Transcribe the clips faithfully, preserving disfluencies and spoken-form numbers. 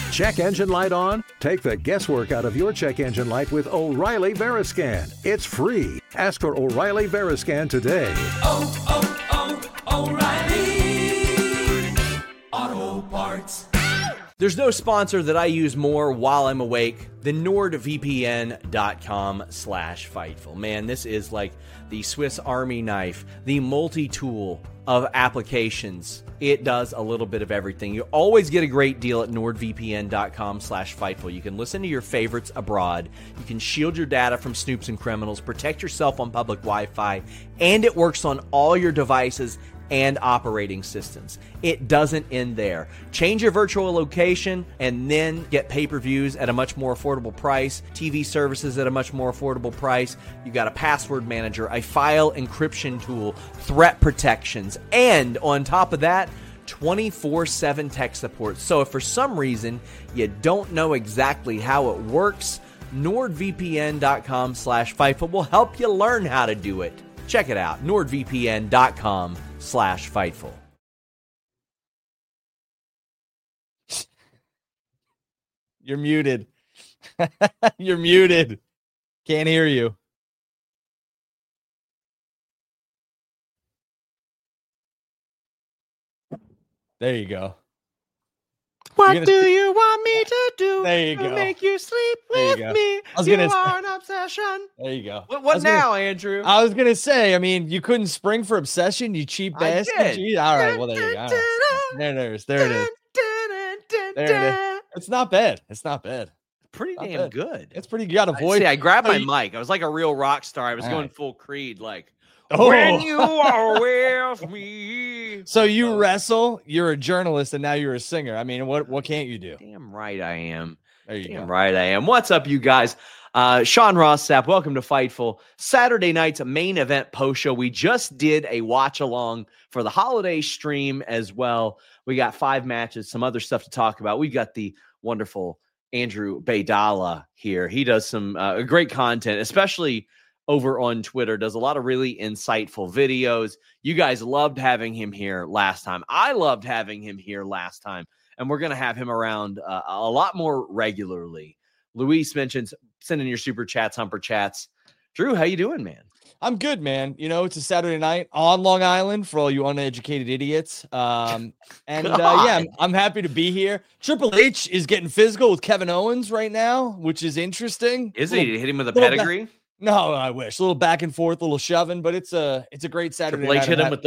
Check engine light on? Take the guesswork out of your check engine light with O'Reilly Veriscan. It's free. Ask for O'Reilly Veriscan today. Oh, oh, oh, O'Reilly Auto Parts. There's no sponsor that I use more while I'm awake than NordVPN.com slash Fightful. Man, this is like the Swiss Army knife, the multi-tool of applications. It does a little bit of everything. You always get a great deal at NordVPN.com slash Fightful. You can listen to your favorites abroad. You can shield your data from snoops and criminals, protect yourself on public Wi-Fi, and it works on all your devices and operating systems. It doesn't end there. Change your virtual location and then get pay-per-views at a much more affordable price, T V services at a much more affordable price. You got a password manager, a file encryption tool, threat protections, and on top of that, twenty-four seven tech support. So if for some reason you don't know exactly how it works, NordVPN.com slash Fightful will help you learn how to do it. Check it out, NordVPN.com slash Fightful. You're muted. You're muted. Can't hear you. There you go. What gonna... do you want me to do? There you to go. Make you sleep There with you go. me. I was you gonna are say- an obsession. There you go. What, I what was gonna- now, Andrew? I was gonna say, I mean, you couldn't spring for obsession, you cheap I bastard. did. Gee, all right, well there you go. All right. There, there it is. There it is. There it is. It's not bad. It's not bad. Pretty Not damn bad. good. It's pretty. You got a I- voice. See, I grabbed So my you- mic. I was like a real rock star. I was All going right. full Creed, like, Oh. when you are with me. So you wrestle. You're a journalist, and now you're a singer. I mean, what what can't you do? Damn right I am. There you Damn go. right I am. What's up, you guys? Uh, Sean Ross Sapp, welcome to Fightful. Saturday night's main event post show. We just did a watch along for the holiday stream as well. We got five matches, some other stuff to talk about. We've got the wonderful Andrew Baydala here. He does some uh, great content, especially over on Twitter, does a lot of really insightful videos. You guys loved having him here last time. I loved having him here last time, and we're going to have him around uh, a lot more regularly. Luis mentions sending your super chats, humper chats. Drew, how you doing, man? I'm good, man. You know, it's a Saturday night on Long Island for all you uneducated idiots. Um, and uh, yeah, I'm, I'm happy to be here. Triple H is getting physical with Kevin Owens right now, which is interesting. Is Little- he? Did he hit him with a little pedigree? No, I wish. A little back and forth, a little shoving, but it's a it's a great Saturday Triple H night. hit I'm him with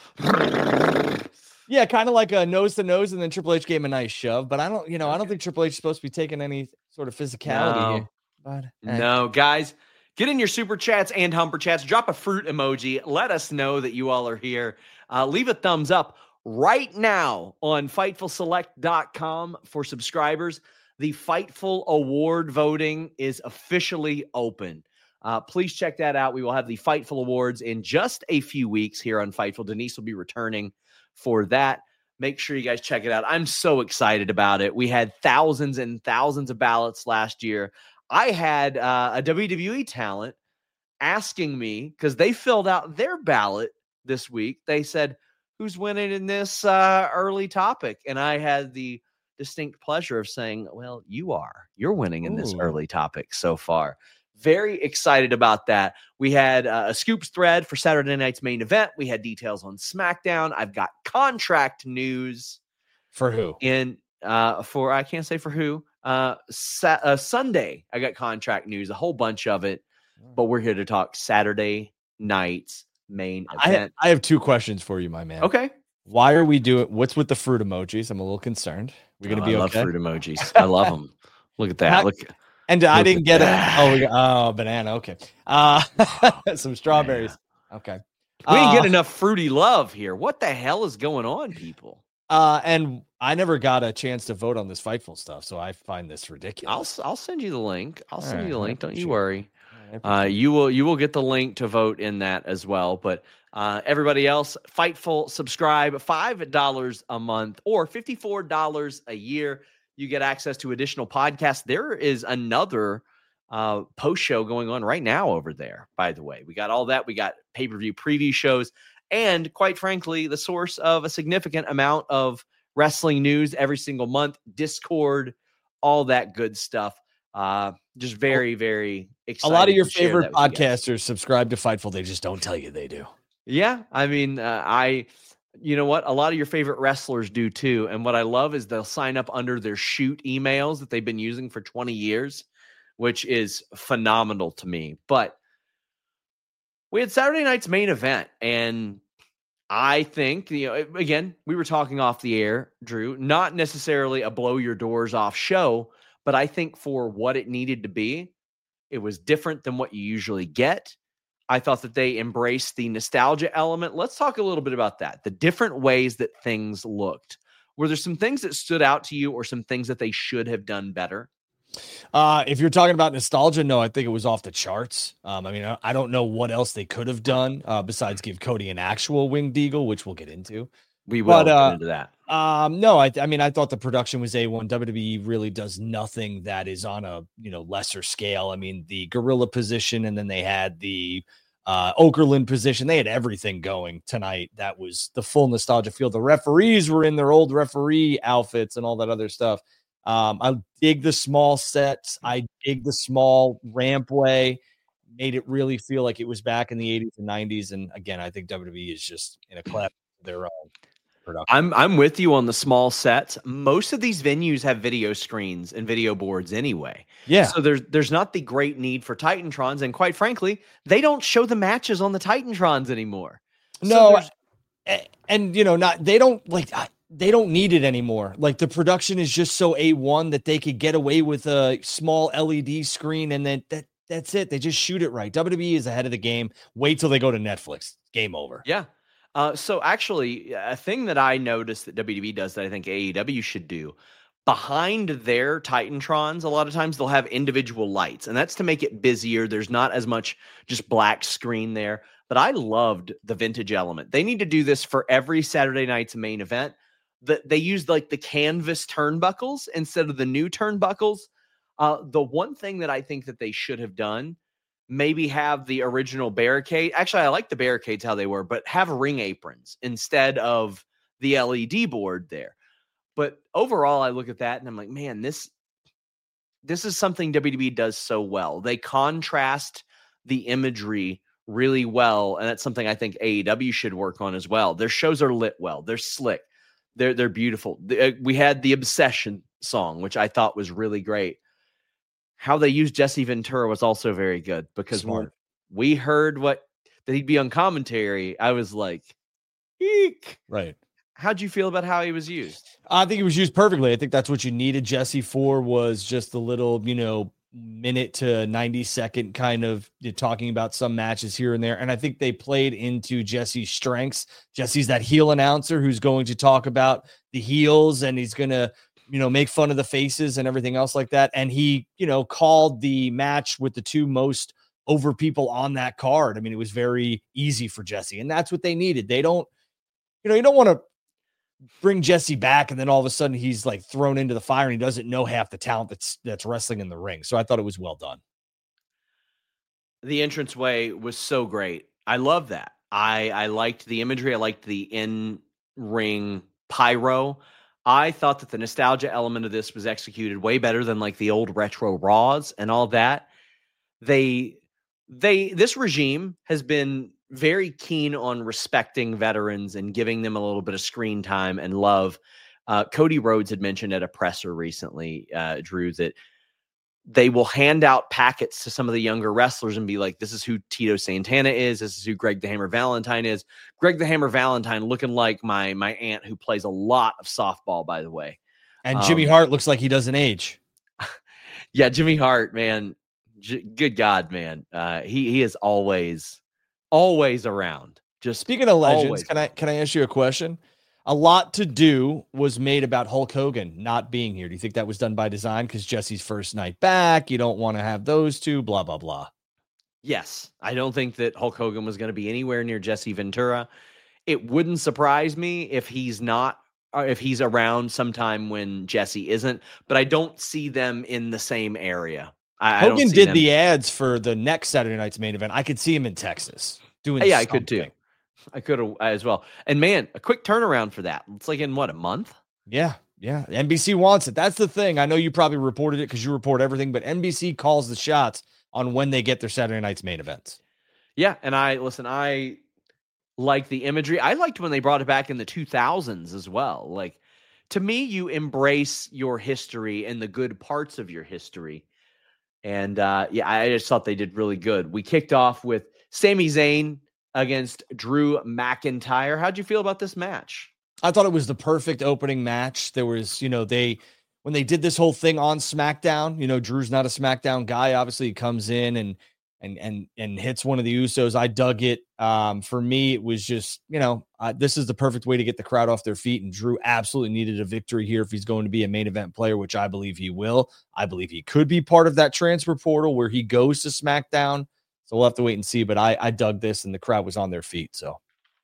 the. Yeah, kind of like a nose to nose, and then Triple H gave him a nice shove. But I don't, you know, I don't think Triple H is supposed to be taking any sort of physicality No. here. But eh. No, guys, get in your super chats and humper chats. Drop a fruit emoji. Let us know that you all are here. Uh, leave a thumbs up right now on Fightful Select dot com for subscribers. The Fightful Award voting is officially open. Uh, please check that out. We will have the Fightful Awards in just a few weeks here on Fightful. Denise will be returning for that. Make sure you guys check it out. I'm so excited about it. We had thousands and thousands of ballots last year. I had uh, a W W E talent asking me, because they filled out their ballot this week. They said, who's winning in this uh, early topic? And I had the distinct pleasure of saying, well, you are. You're winning in this Ooh. early topic so far. Very excited about that. We had uh, a scoops thread for Saturday night's main event. We had details on SmackDown. I've got contract news For who? in uh, for, I can't say for who. Uh, sa- uh, Sunday, I got contract news, a whole bunch of it. But we're here to talk Saturday night's main I, event. I have two questions for you, my man. Okay. Why are we doing? What's with the fruit emojis? I'm a little concerned. We're gonna Oh, be I okay. love fruit emojis. I love them. Look at that. How- Look. And I Look didn't at get it. that. Oh, we got, oh, banana. Okay. Uh, some strawberries. Okay. We didn't Uh, get enough fruity love here. What the hell is going on, people? Uh, and I never got a chance to vote on this Fightful stuff, so I find this I'll ridiculous. I'll send you the link. I'll All send right, you the I link. Don't you appreciate it. worry. I Uh, appreciate you will you will get the link to vote in that as well. But uh, everybody else, Fightful, subscribe five dollars a month or fifty four dollars a year. You get access to additional podcasts. There is another uh, post show going on right now over there. By the way, we got all that. We got pay per view preview shows, and quite frankly, the source of a significant amount of wrestling news every single month. Discord all that good stuff. Uh, just very, very excited. A lot of your to share favorite that with you guys. podcasters subscribe to Fightful. They just don't tell you they do. Yeah, I mean, uh, I, you know what? A lot of your favorite wrestlers do too. And what I love is they'll sign up under their shoot emails that they've been using for twenty years, which is phenomenal to me. But we had Saturday night's main event, and I think, you know, again, we were talking off the air, Drew, not necessarily a blow your doors off show, but I think for what it needed to be, it was different than what you usually get. I thought that they embraced the nostalgia element. Let's talk a little bit about that. The different ways that things looked. Were there some things that stood out to you or some things that they should have done better? Uh, if you're talking about nostalgia, no, I think it was off the charts. Um, I mean, I, I don't know what else they could have done uh, besides give Cody an actual winged eagle, which we'll get into. We will But, uh, get into that. Um, no, I, I mean, I thought the production was A one. W W E really does nothing that is on a, you know, lesser scale. I mean, the gorilla position, and then they had the uh, Okerlund position. They had everything going tonight. That was the full nostalgia feel. The referees were in their old referee outfits and all that other stuff. Um, I dig the small sets. I dig the small rampway. Made it really feel like it was back in the eighties and nineties. And again, I think W W E is just in a class of their own production. I'm I'm with you on the small sets. Most of these venues have video screens and video boards anyway. Yeah. So there's there's not the great need for Titantrons, and quite frankly, they don't show the matches on the Titantrons anymore. So No, there's- and, and you know, not they don't like I- they don't need it anymore. Like the production is just so A one that they could get away with a small L E D screen, and then that that's it. They just shoot it right. W W E is ahead of the game. Wait till they go to Netflix. Game over. Yeah. Uh, so actually, a thing that I noticed that W W E does that I think A E W should do, behind their Titantrons, a lot of times they'll have individual lights, and that's to make it busier. There's not as much just black screen there. But I loved the vintage element. They need to do this for every Saturday night's main event. That they used like the canvas turnbuckles instead of the new turnbuckles. Uh, the one thing that I think that they should have done, maybe have the original barricade. Actually, I like the barricades how they were, but have ring aprons instead of the L E D board there. But overall, I look at that and I'm like, man, this this is something W W E does so well. They contrast the imagery really well, and that's something I think A E W should work on as well. Their shows are lit well. They're slick. They're they're beautiful. The, uh, we had the Obsession song, which I thought was really great. How they used Jesse Ventura was also very good, because when Smart. we heard what that he'd be on commentary, I was like, eek. Right. How'd you feel about how he was used? I think it was used perfectly. I think that's what you needed Jesse for, was just a little, you know, minute to ninety second kind of talking about some matches here and there. And I think they played into Jesse's strengths. Jesse's that heel announcer who's going to talk about the heels, and he's going to, you know, make fun of the faces and everything else like that. And he, you know, called the match with the two most over people on that card. I mean, it was very easy for Jesse, and that's what they needed. They don't, you know, you don't want to bring Jesse back and then all of a sudden he's like thrown into the fire and he doesn't know half the talent that's that's wrestling in the ring. So I thought it was well done. The entranceway was so great. I love that. I I liked the imagery. I liked the in-ring pyro. I thought that the nostalgia element of this was executed way better than like the old retro Raws and all that. They they this regime has been very keen on respecting veterans and giving them a little bit of screen time and love. Uh, Cody Rhodes had mentioned at a presser recently, uh, Drew, that they will hand out packets to some of the younger wrestlers and be like, this is who Tito Santana is. This is who Greg the Hammer Valentine is. Greg the Hammer Valentine looking like my, my aunt who plays a lot of softball, by the way. And Jimmy Um, Hart looks like he doesn't age. Yeah, Jimmy Hart, man. J- good God, man. Uh, he, he is always... always around. Just Speaking of legends, always. can I can I ask you a question? A lot to do was made about Hulk Hogan not being here. Do you think that was done by design? Because Jesse's first night back, you don't want to have those two, blah, blah, blah. Yes, I don't think that Hulk Hogan was going to be anywhere near Jesse Ventura. It wouldn't surprise me if he's not, or if he's around sometime when Jesse isn't, but I don't see them in the same area. I, I don't Hogan see did them- the ads for the next Saturday night's main event. I could see him in Texas doing Yeah, I could too. something. I could have as well. And man, a quick turnaround for that. It's like in what, a month? Yeah. Yeah, N B C wants it. That's the thing. I know you probably reported it because you report everything, but N B C calls the shots on when they get their Saturday night's main events. Yeah, and I listen, I like the imagery. I liked when they brought it back in the two thousands as well. Like, to me, you embrace your history and the good parts of your history. And uh, yeah, I just thought they did really good. We kicked off with Sami Zayn against Drew McIntyre. How'd you feel about this match? I thought it was the perfect opening match. There was, you know, they, when they did this whole thing on SmackDown, you know, Drew's not a SmackDown guy. Obviously he comes in and, and, and, and hits one of the Usos. I dug it. Um, for me, it was just, you know, uh, this is the perfect way to get the crowd off their feet. And Drew absolutely needed a victory here if he's going to be a main event player, which I believe he will. I believe he could be part of that transfer portal where he goes to SmackDown. So we'll have to wait and see, but I, I dug this and the crowd was on their feet. So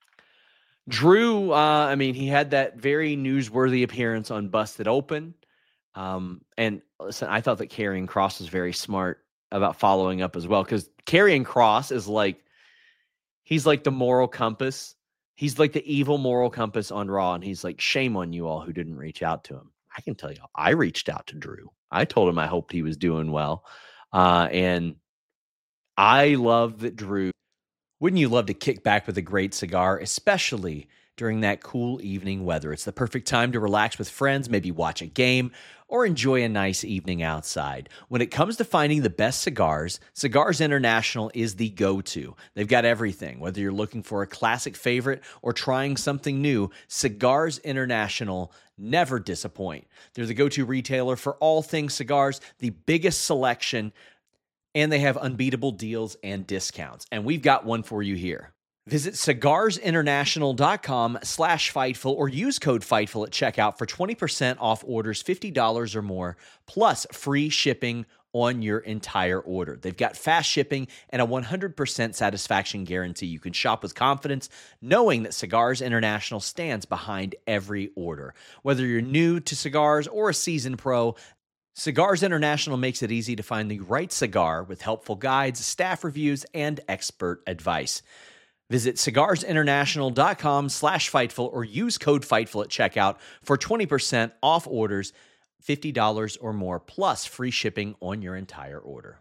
Drew, uh, I mean, he had that very newsworthy appearance on Busted Open. Um, and listen, I thought that Karrion Kross was very smart about following up as well, because Karrion Kross is like, he's like the moral compass. He's like the evil moral compass on Raw. And he's like, shame on you all who didn't reach out to him. I can tell you, I reached out to Drew. I told him I hoped he was doing well. Uh, and I love that Drew. Wouldn't you love to kick back with a great cigar, especially during that cool evening weather? It's the perfect time to relax with friends, maybe watch a game, or enjoy a nice evening outside. When it comes to finding the best cigars, Cigars International is the go-to. They've got everything. Whether you're looking for a classic favorite or trying something new, Cigars International never disappoint. They're the go-to retailer for all things cigars, the biggest selection, and they have unbeatable deals and discounts. And we've got one for you here. Visit cigarsinternational.com slash Fightful or use code Fightful at checkout for twenty percent off orders fifty dollars or more, plus free shipping on your entire order. They've got fast shipping and a one hundred percent satisfaction guarantee. You can shop with confidence, knowing that Cigars International stands behind every order. Whether you're new to cigars or a seasoned pro, Cigars International makes it easy to find the right cigar with helpful guides, staff reviews, and expert advice. Visit cigarsinternational.com slash Fightful or use code Fightful at checkout for twenty percent off orders, fifty dollars or more, plus free shipping on your entire order.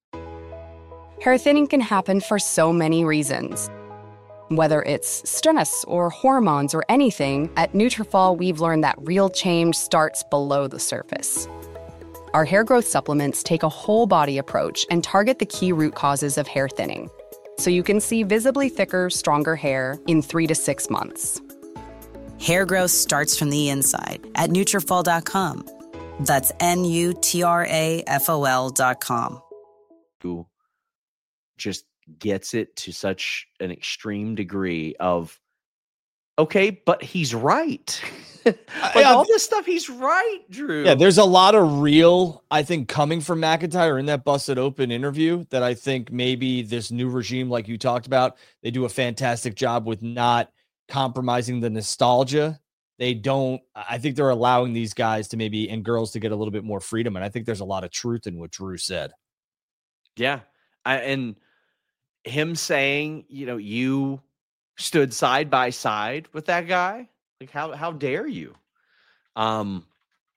Hair thinning can happen for so many reasons. Whether it's stress or hormones or anything, at Nutrafol we've learned that real change starts below the surface. Our hair growth supplements take a whole body approach and target the key root causes of hair thinning, so you can see visibly thicker, stronger hair in three to six months. Hair growth starts from the inside at Nutrafol dot com. That's N U T R A F O L dot com. Who just gets it to such an extreme degree of, okay, but he's right. Like yeah, all this stuff, he's right, Drew. Yeah, there's a lot of real, I think, coming from McIntyre in that Busted Open interview that I think maybe this new regime, like you talked about, they do a fantastic job with not compromising the nostalgia. They don't, I think they're allowing these guys to maybe, and girls to get a little bit more freedom. And I think there's a lot of truth in what Drew said. Yeah. I, and him saying, you know, you stood side by side with that guy. Like, how how dare you? Um,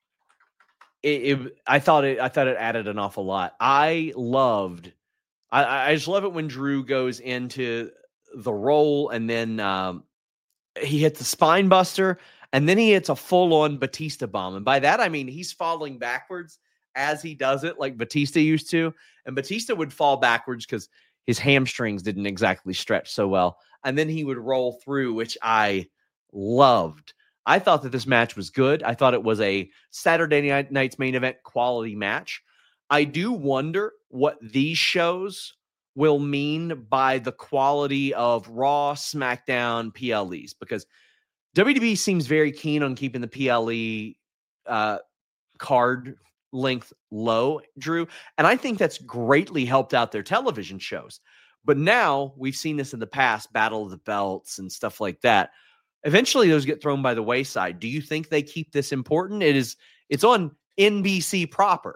it, it I thought it I thought it added an awful lot. I loved, I I just love it when Drew goes into the roll and then um, he hits the spine buster and then he hits a full on Batista bomb. And by that I mean he's falling backwards as he does it, like Batista used to. And Batista would fall backwards because his hamstrings didn't exactly stretch so well. And then he would roll through, which I loved. I thought that this match was good. I thought it was a Saturday night, night's main event quality match. I do wonder what these shows will mean by the quality of Raw, SmackDown, P L Es, because W W E seems very keen on keeping the P L E uh, card length low, Drew. And I think that's greatly helped out their television shows. But now we've seen this in the past, Battle of the Belts and stuff like that. Eventually those get thrown by the wayside. Do you think they keep this important? It is, it's on N B C proper.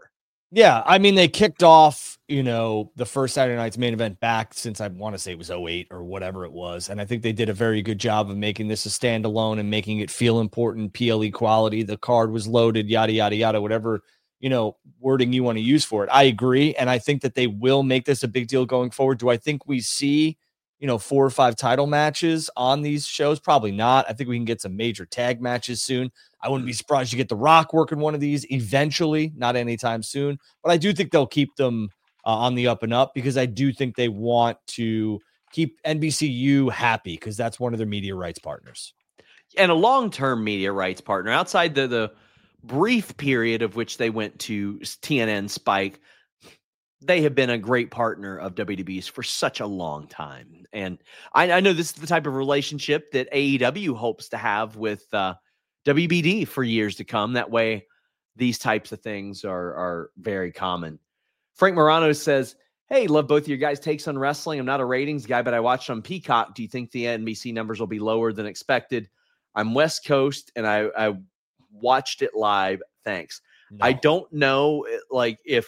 Yeah, I mean, they kicked off, you know, the first Saturday night's main event back since I want to say it was oh eight or whatever it was. And I think they did a very good job of making this a standalone and making it feel important, P L E quality. The card was loaded, yada, yada, yada, whatever, you know, wording you want to use for it. I agree. And I think that they will make this a big deal going forward. Do I think we see, you know, four or five title matches on these shows? Probably not. I think we can get some major tag matches soon. I wouldn't be surprised to get The Rock working one of these eventually, not anytime soon. But I do think they'll keep them uh, on the up and up because I do think they want to keep N B C U happy because that's one of their media rights partners. And a long-term media rights partner outside the, the brief period of which they went to T N N Spike. They have been a great partner of W W E's for such a long time. And I, I know this is the type of relationship that A E W hopes to have with uh, W B D for years to come. That way, these types of things are, are very common. Frank Morano says, hey, love both of your guys' takes on wrestling. I'm not a ratings guy, but I watched on Peacock. Do you think the N B C numbers will be lower than expected? I'm West Coast, and I, I watched it live. Thanks. No. I don't know, like, if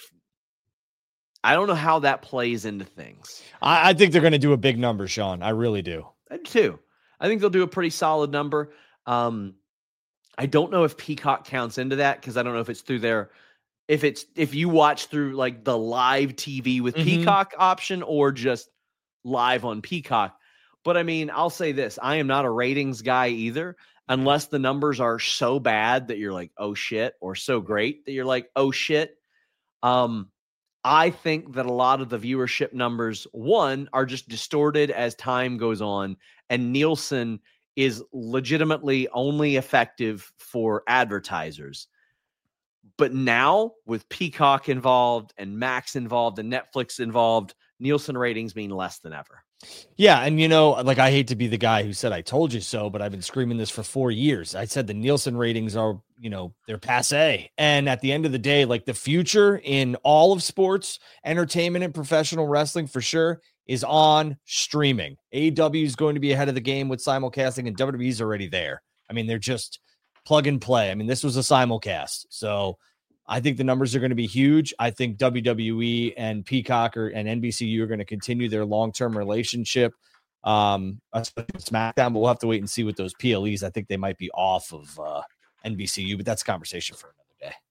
I don't know how that plays into things. I, I think they're going to do a big number, Sean. I really do. I do too. I think they'll do a pretty solid number. Um, I don't know if Peacock counts into that because I don't know if it's through their, if it's, if you watch through like the live T V with mm-hmm. Peacock option or just live on Peacock. But I mean, I'll say this, I am not a ratings guy either, unless the numbers are so bad that you're like, oh shit, or so great that you're like, oh shit. Um, I think that a lot of the viewership numbers, one, are just distorted as time goes on, and Nielsen is legitimately only effective for advertisers. But now, with Peacock involved and Max involved and Netflix involved, Nielsen ratings mean less than ever. Yeah, and you know, like I hate to be the guy who said I told you so, but I've been screaming this for four years. I said the Nielsen ratings are, you know, they're passé. And at the end of the day, like the future in all of sports, entertainment, and professional wrestling for sure is on streaming. A E W is going to be ahead of the game with simulcasting, and W W E is already there. I mean, they're just plug and play. I mean, this was a simulcast, so I think the numbers are going to be huge. I think W W E and Peacock or, and N B C U are going to continue their long-term relationship. Um, SmackDown, but we'll have to wait and see with those P L Es. I think they might be off of uh, N B C U, but that's a conversation for another day.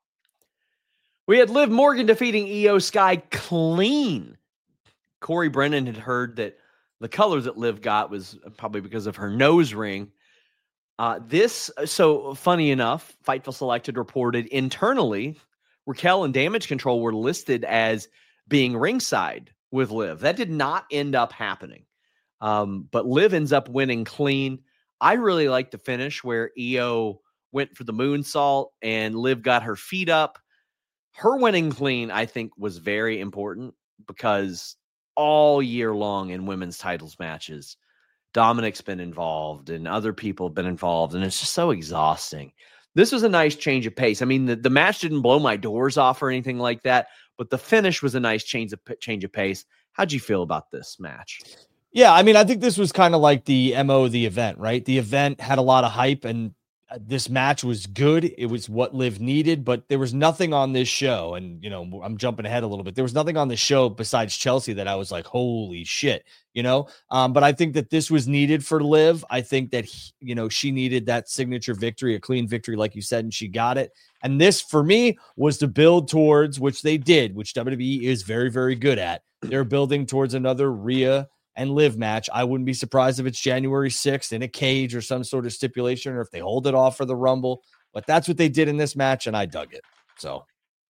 We had Liv Morgan defeating Io Sky clean. Corey Brennan had heard that the color that Liv got was probably because of her nose ring. Uh, this, so funny enough, Fightful Selected reported internally, Raquel and Damage Control were listed as being ringside with Liv. That did not end up happening. Um, but Liv ends up winning clean. I really like the finish where Io went for the moonsault and Liv got her feet up. Her winning clean, I think, was very important because all year long in women's titles matches, Dominic's been involved and other people have been involved, and it's just so exhausting. This was a nice change of pace. I mean, the, the match didn't blow my doors off or anything like that, but the finish was a nice change of change of pace. How'd you feel about this match? Yeah, I mean, I think this was kind of like the M O of the event, right? The event had a lot of hype, and this match was good. It was what Liv needed, but there was nothing on this show. And, you know, I'm jumping ahead a little bit. There was nothing on the show besides Chelsea that I was like, holy shit, you know? Um, but I think that this was needed for Liv. I think that, he, you know, she needed that signature victory, a clean victory, like you said, and she got it. And this for me was to build towards, which they did, which W W E is very, very good at. They're building towards another Rhea and Liv match. I wouldn't be surprised if it's January sixth in a cage or some sort of stipulation, or if they hold it off for the Rumble. But that's what they did in this match, and I dug it. So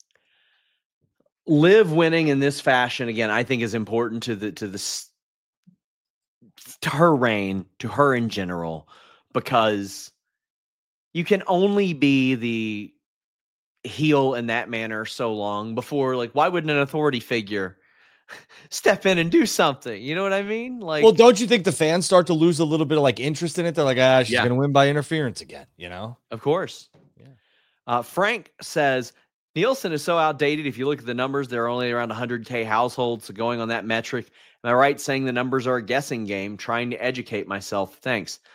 Liv winning in this fashion again, I think, is important to the to the to her reign, to her in general, because you can only be the heel in that manner so long before, like, why wouldn't an authority figure step in and do something? You know what I mean? Like, well, don't you think the fans start to lose a little bit of like interest in it? They're like, ah, she's yeah. gonna win by interference again, you know? Of course. Yeah. Uh, Frank says Nielsen is so outdated. If you look at the numbers, there are only around one hundred K households. So going on that metric, am I right saying the numbers are a guessing game? Trying to educate myself. Thanks.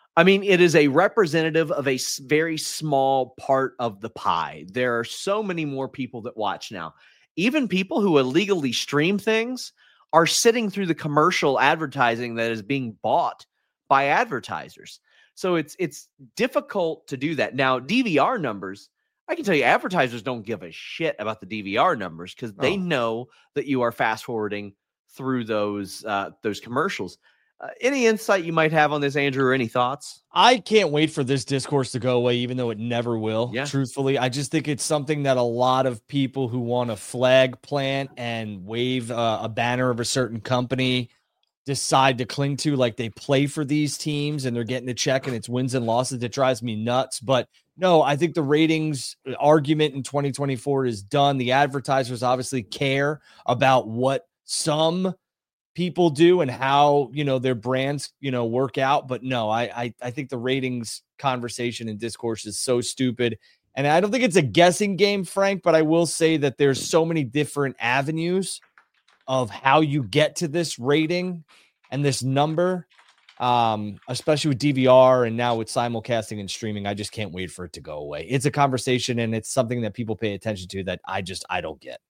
I mean, it is a representative of a s- very small part of the pie. There are so many more people that watch now. Even people who illegally stream things are sitting through the commercial advertising that is being bought by advertisers. So it's it's difficult to do that. Now, D V R numbers, I can tell you advertisers don't give a shit about the D V R numbers because they Oh. know that you are fast forwarding through those uh, those commercials. Uh, any insight you might have on this, Andrew, or any thoughts? I can't wait for this discourse to go away, even though it never will. Yeah. Truthfully, I just think it's something that a lot of people who want a flag plant and wave uh, a banner of a certain company decide to cling to. Like they play for these teams and they're getting a check and it's wins and losses. It drives me nuts. But no, I think the ratings argument in twenty twenty-four is done. The advertisers obviously care about what some people do and how, you know, their brands, you know, work out. But no, I, I, I think the ratings conversation and discourse is so stupid. And I don't think it's a guessing game, Frank, but I will say that there's so many different avenues of how you get to this rating and this number, um, especially with D V R and now with simulcasting and streaming. I just can't wait for it to go away. It's a conversation and it's something that people pay attention to that I just, I don't get.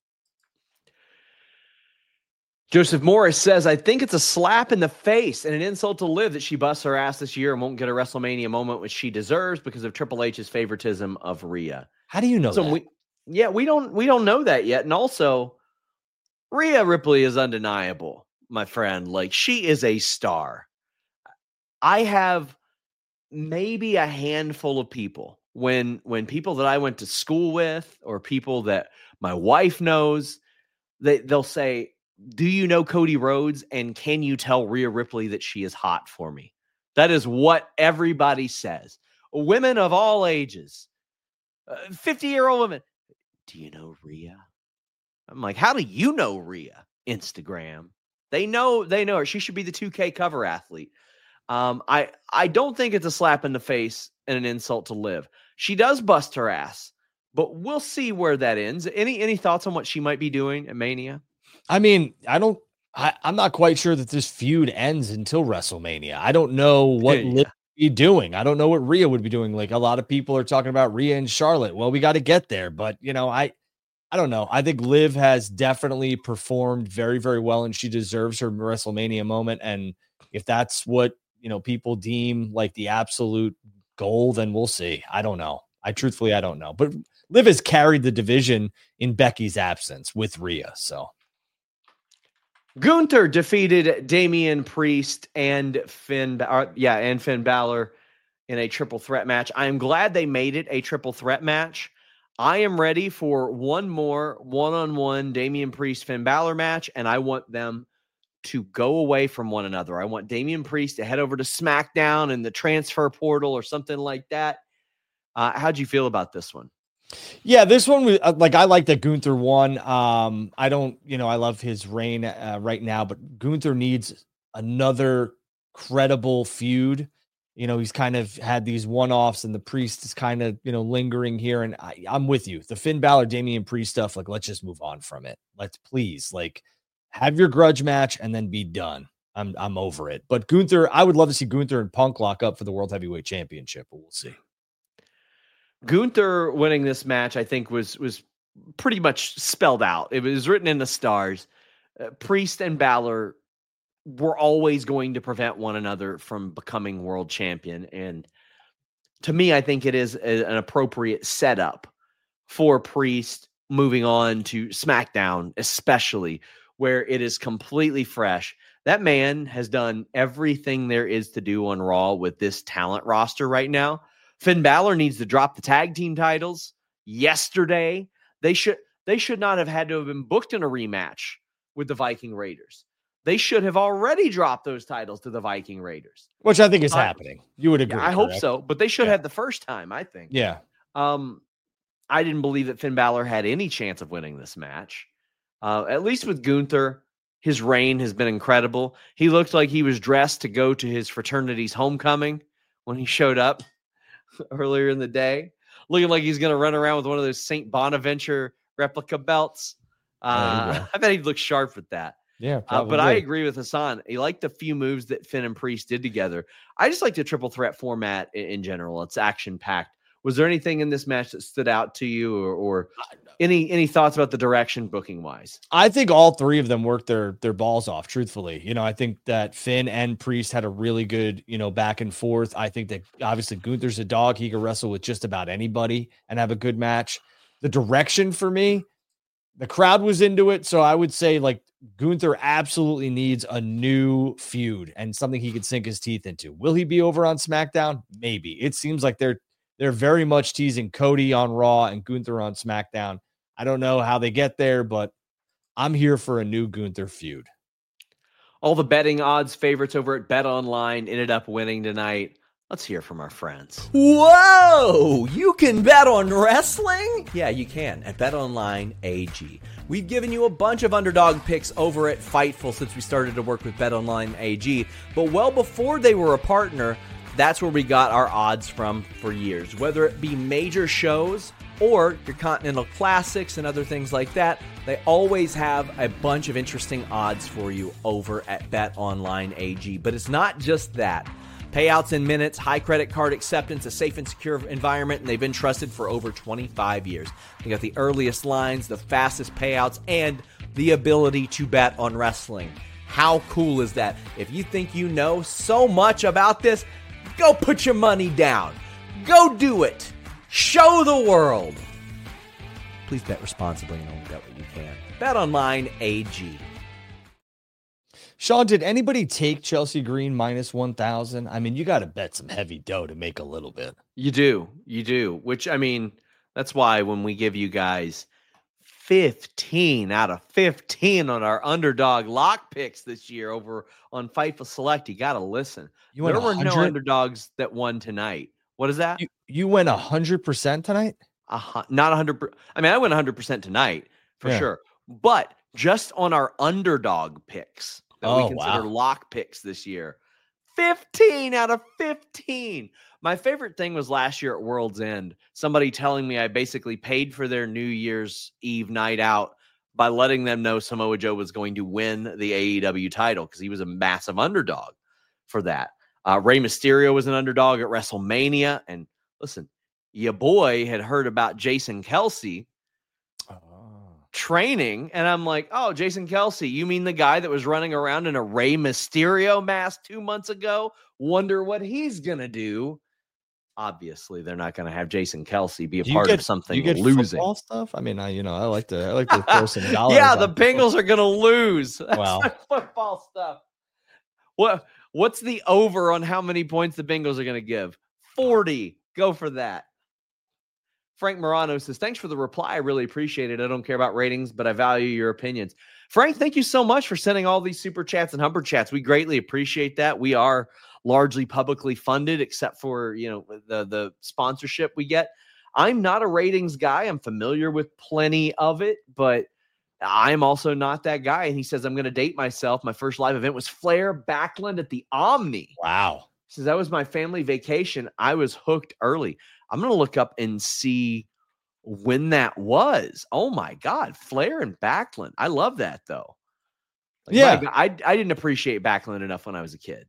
Joseph Morris says, I think it's a slap in the face and an insult to Liv that she busts her ass this year and won't get a WrestleMania moment which she deserves because of Triple H's favoritism of Rhea. How do you know So that? we, yeah, we don't we don't know that yet. And also, Rhea Ripley is undeniable, my friend. Like, she is a star. I have maybe a handful of people when when people that I went to school with or people that my wife knows, they they'll say, do you know Cody Rhodes? And can you tell Rhea Ripley that she is hot for me? That is what everybody says. Women of all ages, fifty-year-old women. Do you know Rhea? I'm like, how do you know Rhea? Instagram. They know, they know her. She should be the two K cover athlete. Um, I, I don't think it's a slap in the face and an insult to Liv. She does bust her ass, but we'll see where that ends. Any, any thoughts on what she might be doing at Mania? I mean, I don't, I, I'm not quite sure that this feud ends until WrestleMania. I don't know what Yeah. Liv would be doing. I don't know what Rhea would be doing. Like a lot of people are talking about Rhea and Charlotte. Well, we got to get there, but you know, I, I don't know. I think Liv has definitely performed very, very well and she deserves her WrestleMania moment. And if that's what, you know, people deem like the absolute goal, then we'll see. I don't know. I truthfully, I don't know, but Liv has carried the division in Becky's absence with Rhea. So. Gunther defeated Damian Priest and Finn, uh, yeah, and Finn Balor in a triple threat match. I am glad they made it a triple threat match. I am ready for one more one-on-one Damian Priest Finn Balor match, and I want them to go away from one another. I want Damian Priest to head over to SmackDown in the transfer portal or something like that. Uh, how'd you feel about this one? Yeah, this one was like, I like that Gunther won. Um, I don't, you know, I love his reign uh, right now, but Gunther needs another credible feud. You know, he's kind of had these one-offs and the Priest is kind of, you know, lingering here. And I, I'm with you. The Finn Balor, Damian Priest stuff, like, let's just move on from it. Let's please, like, have your grudge match and then be done. I'm I'm over it. But Gunther, I would love to see Gunther and Punk lock up for the World Heavyweight Championship, but we'll see. Gunther winning this match, I think, was was pretty much spelled out. It was written in the stars. Uh, Priest and Balor were always going to prevent one another from becoming world champion. And to me, I think it is a, an appropriate setup for Priest moving on to SmackDown, especially where it is completely fresh. That man has done everything there is to do on Raw with this talent roster right now. Finn Balor needs to drop the tag team titles yesterday. They should they should not have had to have been booked in a rematch with the Viking Raiders. They should have already dropped those titles to the Viking Raiders. Which I think is Uh, happening. You would agree. Yeah, I hope correct? so, but they should Yeah. have the first time, I think. Yeah. Um, I didn't believe that Finn Balor had any chance of winning this match. Uh, at least with Gunther, his reign has been incredible. He looked like he was dressed to go to his fraternity's homecoming when he showed up earlier in the day, looking like he's going to run around with one of those Saint Bonaventure replica belts. Uh, I bet he'd look sharp with that. Yeah, uh, but I agree with Hassan. I like the few moves that Finn and Priest did together. I just like the triple threat format in, in general. It's action packed. Was there anything in this match that stood out to you, or, or any any thoughts about the direction booking wise? I think all three of them worked their their balls off. Truthfully, you know, I think that Finn and Priest had a really good, you know, back and forth. I think that obviously Gunther's a dog; he can wrestle with just about anybody and have a good match. The direction for me, the crowd was into it, so I would say like Gunther absolutely needs a new feud and something he could sink his teeth into. Will he be over on SmackDown? Maybe. It seems like they're they're very much teasing Cody on Raw and Gunther on SmackDown. I don't know how they get there, but I'm here for a new Gunther feud. All the betting odds favorites over at BetOnline ended up winning tonight. Let's hear from our friends. Whoa! You can bet on wrestling? Yeah, you can at BetOnline A G. We've given you a bunch of underdog picks over at Fightful since we started to work with BetOnline A G. But well before they were a partner, that's where we got our odds from for years. Whether it be major shows or your Continental Classics and other things like that, they always have a bunch of interesting odds for you over at BetOnline A G. But it's not just that. Payouts in minutes, high credit card acceptance, a safe and secure environment, and they've been trusted for over twenty-five years. They got the earliest lines, the fastest payouts, and the ability to bet on wrestling. How cool is that? If you think you know so much about this, go put your money down. Go do it. Show the world. Please bet responsibly and only bet what you can. BetOnline A G. Sean, did anybody take Chelsea Green minus one thousand? I mean, you got to bet some heavy dough to make a little bit. You do. You do. Which, I mean, that's why when we give you guys fifteen out of fifteen on our underdog lock picks this year over on Fightful Select, you got to listen. You went there were one no hundred? underdogs that won tonight. What is that? You, you went one hundred percent tonight? Uh, not one hundred percent. I mean, I went one hundred percent tonight for Yeah. sure. But just on our underdog picks that Oh, we consider wow. lock picks this year, fifteen out of fifteen. My favorite thing was last year at World's End, somebody telling me I basically paid for their New Year's Eve night out by letting them know Samoa Joe was going to win the A E W title because he was a massive underdog for that. Uh, Rey Mysterio was an underdog at WrestleMania. And listen, your boy had heard about Jason Kelsey training, and I'm like, oh, Jason Kelsey, you mean the guy that was running around in a Rey Mysterio mask two months ago? Wonder what he's gonna do. Obviously, they're not gonna have Jason Kelsey be a Do you part get- of something you get losing. football stuff? I mean, I you know, I like to I like to throw some dollars. Yeah, the on- Bengals are gonna lose. That's Wow. my football stuff. What what's the over on how many points the Bengals are gonna give? forty. Go for that. Frank Morano says, thanks for the reply. I really appreciate it. I don't care about ratings, but I value your opinions. Frank, thank you so much for sending all these super chats and humper chats. We greatly appreciate that. We are largely publicly funded, except for, you know, the, the sponsorship we get. I'm not a ratings guy. I'm familiar with plenty of it, but I'm also not that guy. And he says, I'm going to date myself. My first live event was Flair Backlund at the Omni. Wow. He says, that was my family vacation. I was hooked early. I'm going to look up and see when that was. Oh, my God. Flair and Backlund. I love that, though. Like, Yeah. my- I, I didn't appreciate Backlund enough when I was a kid.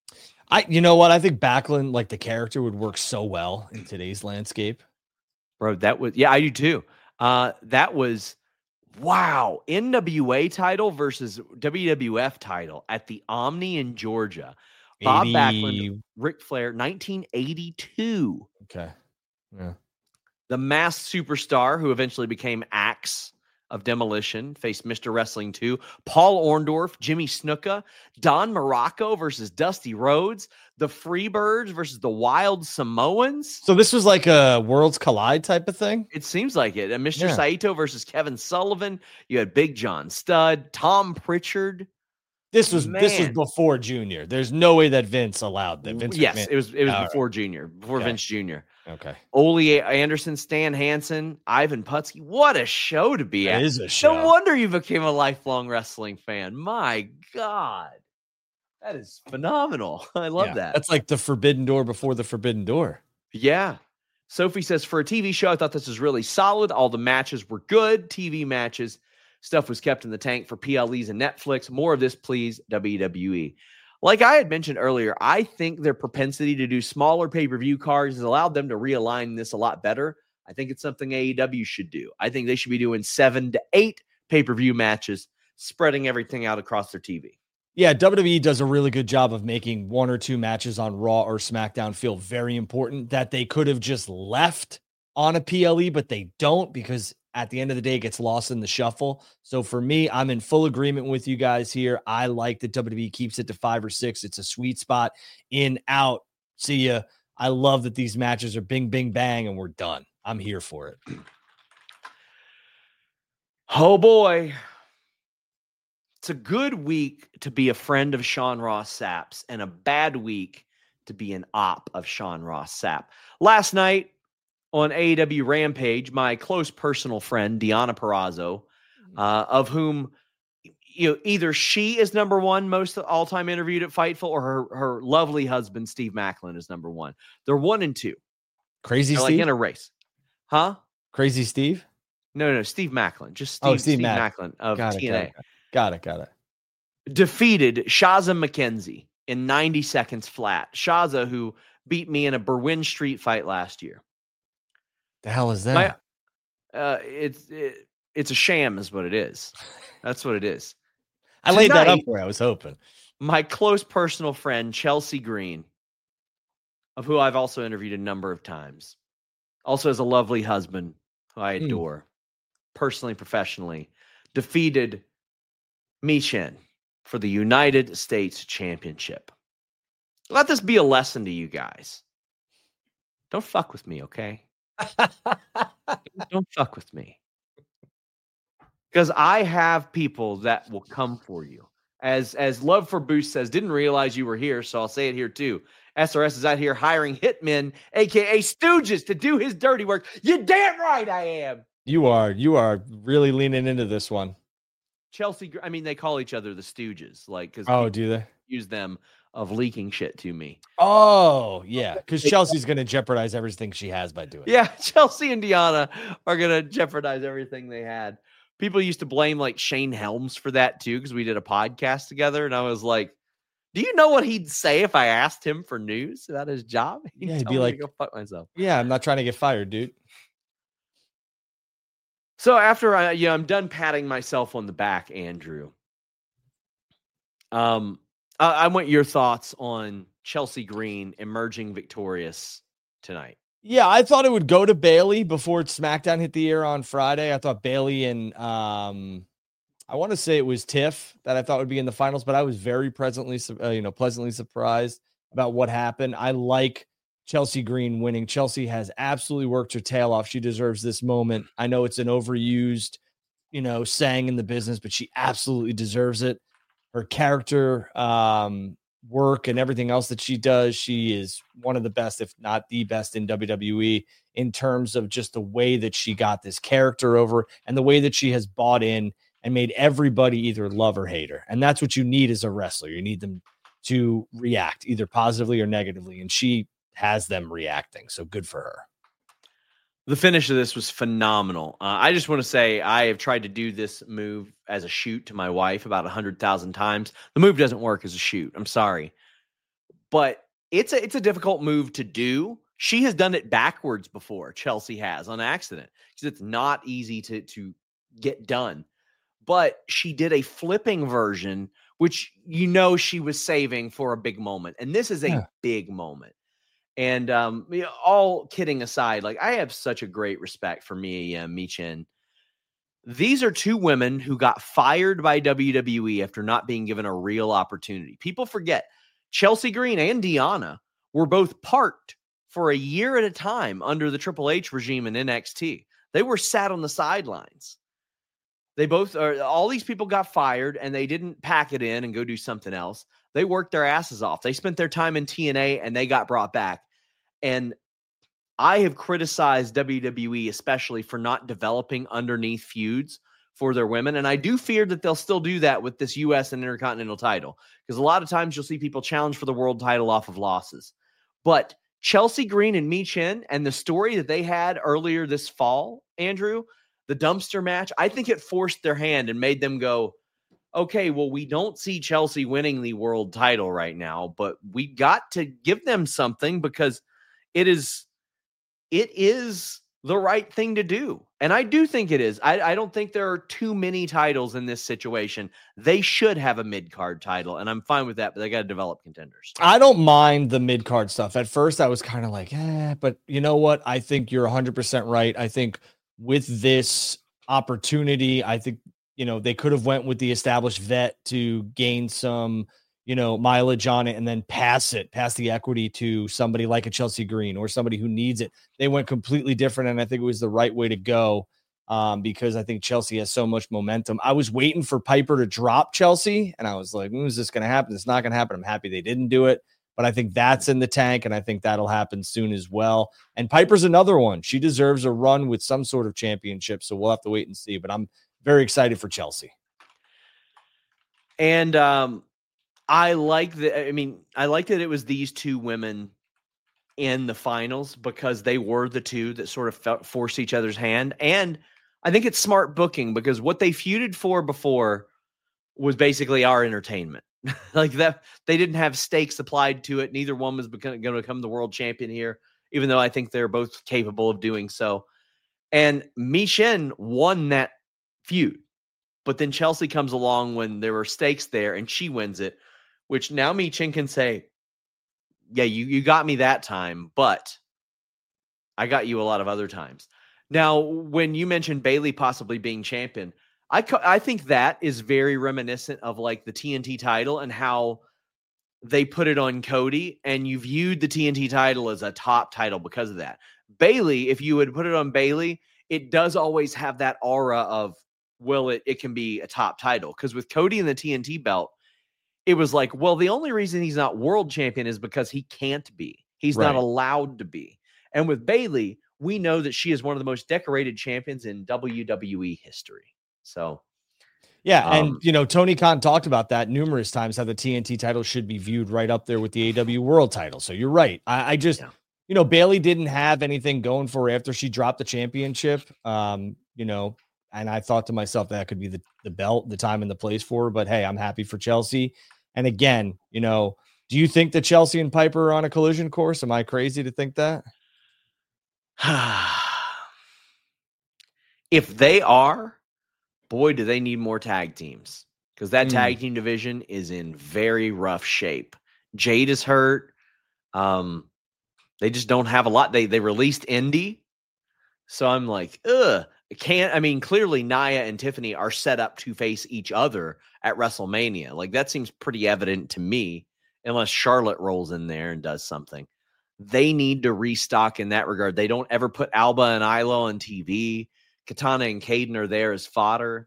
I you know what? I think Backlund, like the character, would work so well in today's landscape. Bro, that was, yeah, I do too. Uh, that was, wow. N W A title versus W W F title at the Omni in Georgia. Bob eighty Backlund, Ric Flair, nineteen eighty-two. Okay. Yeah. The masked superstar who eventually became Axe of Demolition faced Mister Wrestling two. Paul Orndorff, Jimmy Snuka, Don Morocco versus Dusty Rhodes, the Freebirds versus the Wild Samoans. So this was like a Worlds Collide type of thing? It seems like it. And Mister Yeah. Saito versus Kevin Sullivan. You had Big John Studd, Tom Pritchard. This was this was Man. before Junior. There's no way that Vince allowed that. Vince yes, McMahon- it was it was All right. before Junior, before Okay. Vince Junior Okay. Ole Anderson, Stan Hansen, Ivan Putski. What a show to be It at. is a show. No wonder you became a lifelong wrestling fan. My God. That is phenomenal. I love Yeah. that. That's like the Forbidden Door before the Forbidden Door. Yeah. Sophie says, for a T V show, I thought this was really solid. All the matches were good. T V matches Stuff was kept in the tank for P L Es and Netflix. More of this, please, W W E. Like I had mentioned earlier, I think their propensity to do smaller pay-per-view cards has allowed them to realign this a lot better. I think it's something A E W should do. I think they should be doing seven to eight pay-per-view matches, spreading everything out across their T V. Yeah, W W E does a really good job of making one or two matches on Raw or SmackDown feel very important that they could have just left on a P L E, but they don't, because at the end of the day, it gets lost in the shuffle. So for me, I'm in full agreement with you guys here. I like that W W E keeps it to five or six. It's a sweet spot. In, out, see ya. I love that these matches are bing, bing, bang, and we're done. I'm here for it. Oh boy. It's a good week to be a friend of Sean Ross Sapp's and a bad week to be an op of Sean Ross Sapp. Last night on A E W Rampage, my close personal friend, Deonna Purrazzo, uh, of whom you know, either she is number one most all-time interviewed at Fightful, or her, her lovely husband, Steve Macklin, is number one. They're one and two. Crazy They're Steve? like in a race. Huh? Crazy Steve? No, no, Steve Macklin. Just Steve, oh, Steve, Steve Mac- Macklin of got T N A. It, got, it. got it, got it. Defeated Shaza McKenzie in ninety seconds flat. Shaza, who beat me in a Berwyn Street fight last year. The hell is that? My, uh, it's it, it's a sham is what it is. That's what it is. I laid Tonight, that up where I was hoping. My close personal friend, Chelsea Green, of who I've also interviewed a number of times, also has a lovely husband who I adore, mm. personally, professionally, defeated Michin for the United States Championship. Let this be a lesson to you guys. Don't fuck with me, okay? Don't fuck with me. Because I have people that will come for you. As as Love for Boost says, didn't realize you were here, so I'll say it here too. S R S is out here hiring hitmen, a k a stooges, to do his dirty work. You're damn right I am. You are. You are really leaning into this one. Chelsea, I mean, they call each other the Stooges. like because Oh, do they? Use them of leaking shit to me. Oh, yeah. Because Chelsea's going to jeopardize everything she has by doing it. Yeah, Chelsea and Deonna are going to jeopardize everything they had. People used to blame like Shane Helms for that too, because we did a podcast together, and I was like, do you know what he'd say if I asked him for news about his job? He'd yeah, he'd tell be me like, to go fuck myself. Yeah, I'm not trying to get fired, dude. So after I, yeah, I'm done patting myself on the back, Andrew. Um, I, I want your thoughts on Chelsea Green emerging victorious tonight. Yeah, I thought it would go to Bayley before SmackDown hit the air on Friday. I thought Bayley and um, I want to say it was Tiff that I thought would be in the finals, but I was very presently, uh, you know, pleasantly surprised about what happened. I like Chelsea Green winning. Chelsea has absolutely worked her tail off. She deserves this moment. I know it's an overused, you know, saying in the business, but she absolutely deserves it. Her character, um, work and everything else that she does, she is one of the best, if not the best, in W W E in terms of just the way that she got this character over and the way that she has bought in and made everybody either love or hate her. And that's what you need as a wrestler. You need them to react either positively or negatively. And she has them reacting. So good for her. The finish of this was phenomenal. Uh, I just want to say I have tried to do this move as a shoot to my wife about one hundred thousand times. The move doesn't work as a shoot. I'm sorry. But it's a, it's a difficult move to do. She has done it backwards before. Chelsea has on accident because it's not easy to, to get done. But she did a flipping version, which you know she was saving for a big moment. And this is a yeah. big moment. And um, all kidding aside, like I have such a great respect for Mia Michin. These are two women who got fired by W W E after not being given a real opportunity. People forget Chelsea Green and Deonna were both parked for a year at a time under the Triple H regime in N X T. They were sat on the sidelines. They both are, all these people got fired and they didn't pack it in and go do something else. They worked their asses off. They spent their time in T N A and they got brought back. And I have criticized W W E, especially for not developing underneath feuds for their women. And I do fear that they'll still do that with this U S and Intercontinental title. Because a lot of times you'll see people challenge for the world title off of losses. But Chelsea Green and Michin and the story that they had earlier this fall, Andrew, the dumpster match, I think it forced their hand and made them go, okay, well, we don't see Chelsea winning the world title right now, but we got to give them something because it is, it is the right thing to do. And I do think it is. I, I don't think there are too many titles in this situation. They should have a mid-card title, and I'm fine with that, but they got to develop contenders. I don't mind the mid-card stuff. At first, I was kind of like, eh, but you know what? I think you're one hundred percent right. I think with this opportunity, I think, you know, they could have went with the established vet to gain some, you know, mileage on it and then pass it, pass the equity to somebody like a Chelsea Green or somebody who needs it. They went completely different, and I think it was the right way to go um, because I think Chelsea has so much momentum. I was waiting for Piper to drop Chelsea, and I was like, when is this going to happen? It's not going to happen. I'm happy they didn't do it, but I think that's in the tank, and I think that'll happen soon as well. And Piper's another one. She deserves a run with some sort of championship, so we'll have to wait and see, but I'm very excited for Chelsea. And, um, I like that. I mean, I like that it was these two women in the finals because they were the two that sort of felt, forced each other's hand. And I think it's smart booking because what they feuded for before was basically our entertainment. Like that, they didn't have stakes applied to it. Neither one was going to become the world champion here, even though I think they're both capable of doing so. And Mi Shen won that feud, but then Chelsea comes along when there were stakes there and she wins it. Which now Mi Shen can say, yeah, you, you got me that time, but I got you a lot of other times. Now, when you mentioned Bayley possibly being champion, I, I think that is very reminiscent of like the T N T title and how they put it on Cody, and you viewed the T N T title as a top title because of that. Bayley, if you would put it on Bayley, it does always have that aura of, well, it, it can be a top title. Because with Cody and the T N T belt, it was like, well, the only reason he's not world champion is because he can't be. He's Right. not allowed to be. And with Bayley, we know that she is one of the most decorated champions in W W E history. So, yeah. um, And, you know, Tony Khan talked about that numerous times, how the T N T title should be viewed right up there with the A E W world title. So you're right. I, I just, Yeah. you know, Bayley didn't have anything going for her after she dropped the championship. Um, you know, and I thought to myself that could be the, the belt, the time and the place for her. But hey, I'm happy for Chelsea. And again, you know, do you think that Chelsea and Piper are on a collision course? Am I crazy to think that? if they are, boy, do they need more tag teams because that Mm. tag team division is in very rough shape. Jade is hurt. Um, they just don't have a lot. They they released Indy, so I'm like, ugh. Can't I mean clearly Nia and Tiffany are set up to face each other at WrestleMania. Like that seems pretty evident to me, unless Charlotte rolls in there and does something. They need to restock in that regard. They don't ever put Alba and Isla on T V. Katana and Caden are there as fodder.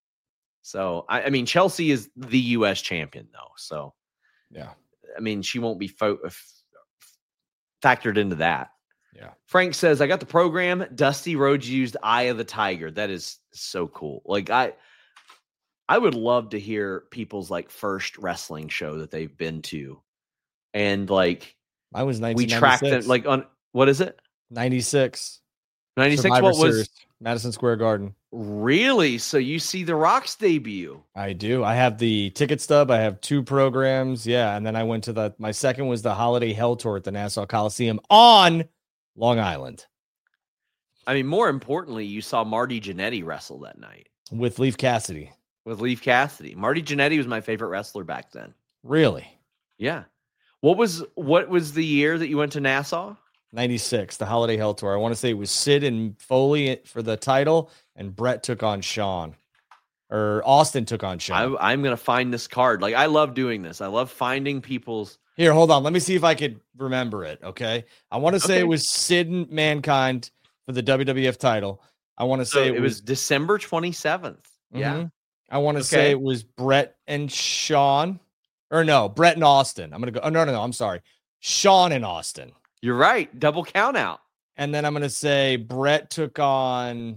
So I, I mean Chelsea is the U S champion though. So Yeah. I mean she won't be fo- f- factored into that. Yeah. Frank says, I got the program. Dusty Rhodes used Eye of the Tiger. That is so cool. Like I, I would love to hear people's like first wrestling show that they've been to. And like, I was we track them like on, what is it? ninety-six. ninety-six. Survivor What was Series, Madison Square Garden. really? So you see the Rock's debut. I do. I have the ticket stub. I have two programs. Yeah. And then I went to the, my second was the Holiday Hell Tour at the Nassau Coliseum on Long Island I mean, more importantly, you saw Marty Jannetty wrestle that night with Leif Cassidy. with Leif Cassidy. Marty Jannetty was my favorite wrestler back then. Really? Yeah. What was, what was the year that you went to Nassau? ninety-six, the Holiday Hell Tour. I want to say it was Sid and Foley for the title, and Brett took on Sean. Or Austin took on Sean. I, I'm going to find this card. Like, I love doing this. I love finding people's. Here, hold on. Let me see if I could remember it, okay? I want to say Okay. it was Sid and Mankind for the W W F title. I want to So say it was December twenty-seventh. Yeah. Mhm. I want to Okay. say it was Brett and Sean. Or no, Brett and Austin. I'm going to go. Oh, no, no, no. I'm sorry. Sean and Austin. You're right. Double count out. And then I'm going to say Brett took on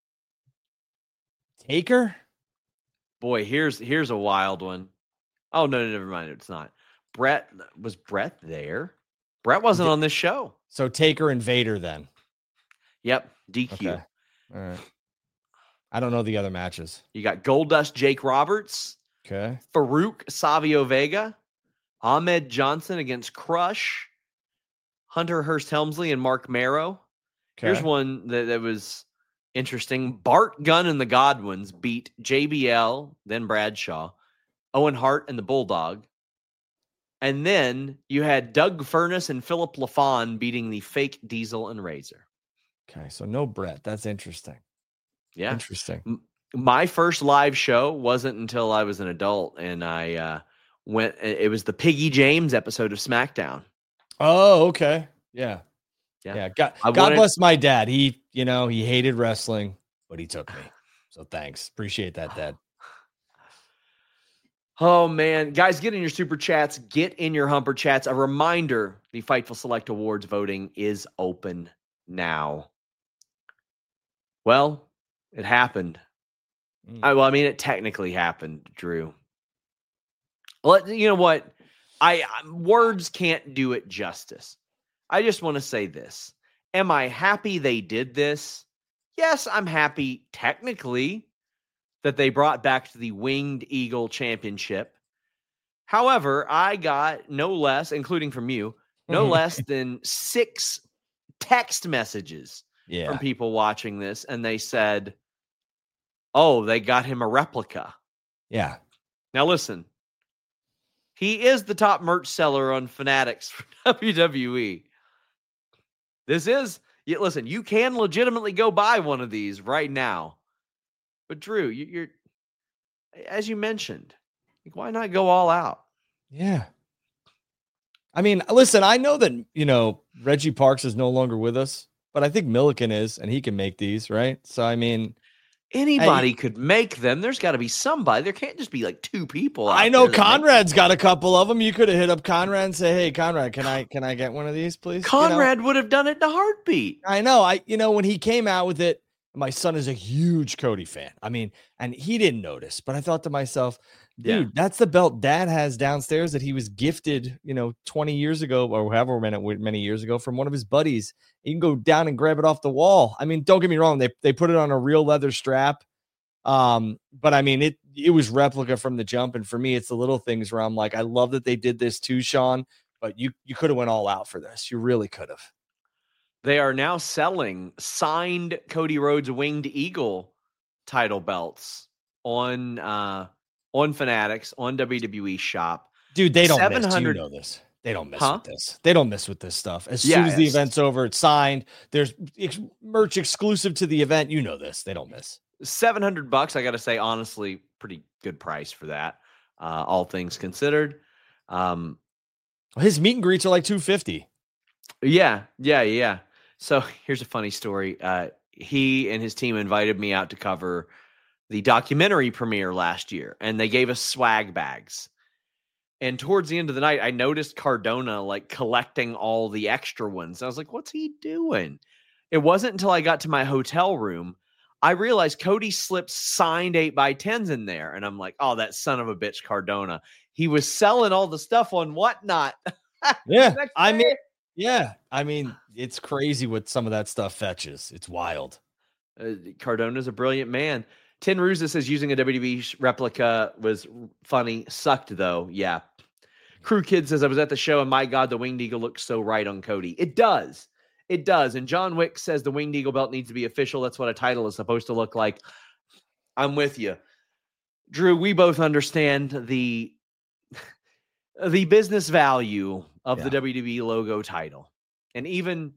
Taker. Boy, here's here's a wild one. Oh, no, no, never mind. It's not. Brett, was Brett there? Brett wasn't on this show. So Taker and Vader then. Yep. D Q. Okay. All right. I don't know the other matches. You got Goldust Jake Roberts, Okay. Farouk Savio Vega, Ahmed Johnson against Crush, Hunter Hearst Helmsley and Mark Marrow. Okay. Here's one that, that was interesting. Bart Gunn and the Godwins beat J B L, then Bradshaw, Owen Hart and the Bulldog. And then you had Doug Furness and Philip LaFawn beating the fake Diesel and Razor. Okay, so no Brett. That's interesting. Yeah. Interesting. M- My first live show wasn't until I was an adult, and I uh, went, it was the Piggy James episode of SmackDown. Oh, okay. Yeah. Yeah. Yeah. God, I God wanted- bless my dad. He, you know, he hated wrestling, but he took me. So thanks. Appreciate that, Dad. Oh, man. Guys, get in your super chats. Get in your humper chats. A reminder, the Fightful Select Awards voting is open now. Well, it happened. Mm. I, well, I mean, it technically happened, Drew. Well, you know what? I, I words can't do it justice. I just want to say this. Am I happy they did this? Yes, I'm happy technically that they brought back the Winged Eagle Championship. However, I got no less, including from you, no less than six text messages Yeah. from people watching this, and they said, oh, they got him a replica. Yeah. Now listen, he is the top merch seller on Fanatics for W W E. This is, you, listen, you can legitimately go buy one of these right now. But Drew, you, you're, as you mentioned, like, why not go all out? Yeah. I mean, listen, I know that, you know, Reggie Parks is no longer with us, but I think Milliken is, and he can make these, right? So, I mean, Anybody could make them. There's got to be somebody. There can't just be like two people. out I know there that make Conrad's got a couple of them. You could have hit up Conrad and say, "Hey, Conrad, can I can I get one of these, please?" You know? Conrad would have done it in a heartbeat. I know. I you know when he came out with it, my son is a huge Cody fan. I mean, and he didn't notice, but I thought to myself, dude, Yeah. that's the belt Dad has downstairs that he was gifted, you know, twenty years ago or however many many years ago from one of his buddies. You can go down and grab it off the wall. I mean, don't get me wrong, they they put it on a real leather strap. Um, but I mean, it it was replica from the jump, and for me, it's the little things where I'm like, I love that they did this too, Sean. But you you could have went all out for this. You really could have. They are now selling signed Cody Rhodes Winged Eagle title belts on uh, on Fanatics, on W W E Shop. Dude, they don't miss. seven You hundred know this. They don't mess Huh? with this. They don't mess with this stuff. As Yeah, soon as the yes. event's over, it's signed. There's ex- merch exclusive to the event. You know this. They don't miss. seven hundred bucks, I got to say, honestly, pretty good price for that, uh, all things considered. Um, His meet and greets are like two fifty. yeah, yeah, yeah. So here's a funny story. Uh, he and his team invited me out to cover the documentary premiere last year, and they gave us swag bags. And towards the end of the night, I noticed Cardona like collecting all the extra ones. I was like, what's he doing? It wasn't until I got to my hotel room I realized Cody slipped signed eight by tens in there. And I'm like, oh, that son of a bitch, Cardona. He was selling all the stuff on Whatnot. Yeah. Next I day. mean, yeah. I mean, it's crazy what some of that stuff fetches. It's wild. Uh, Cardona's a brilliant man. Tin Ruza says using a W W E replica was funny. Sucked, though. Yeah. Crew Kid says, I was at the show, and my God, the Winged Eagle looks so right on Cody. It does. It does. And John Wick says the Winged Eagle belt needs to be official. That's what a title is supposed to look like. I'm with you. Drew, we both understand the the business value of Yeah. the W W E logo title. And even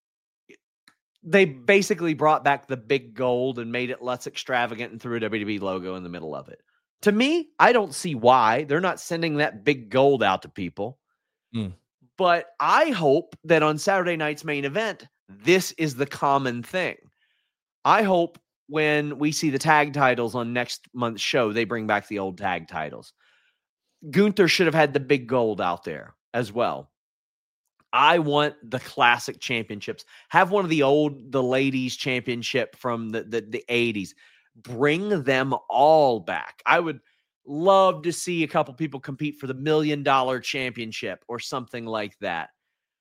they basically brought back the big gold and made it less extravagant and threw a W W E logo in the middle of it. To me, I don't see why they're not sending that big gold out to people. Hmm. But I hope that on Saturday night's main event, this is the common thing. I hope when we see the tag titles on next month's show, they bring back the old tag titles. Gunther should have had the big gold out there as well. I want the classic championships. Have one of the old, the ladies championship from the, the, the eighties. Bring them all back. I would love to see a couple people compete for the million dollar championship or something like that.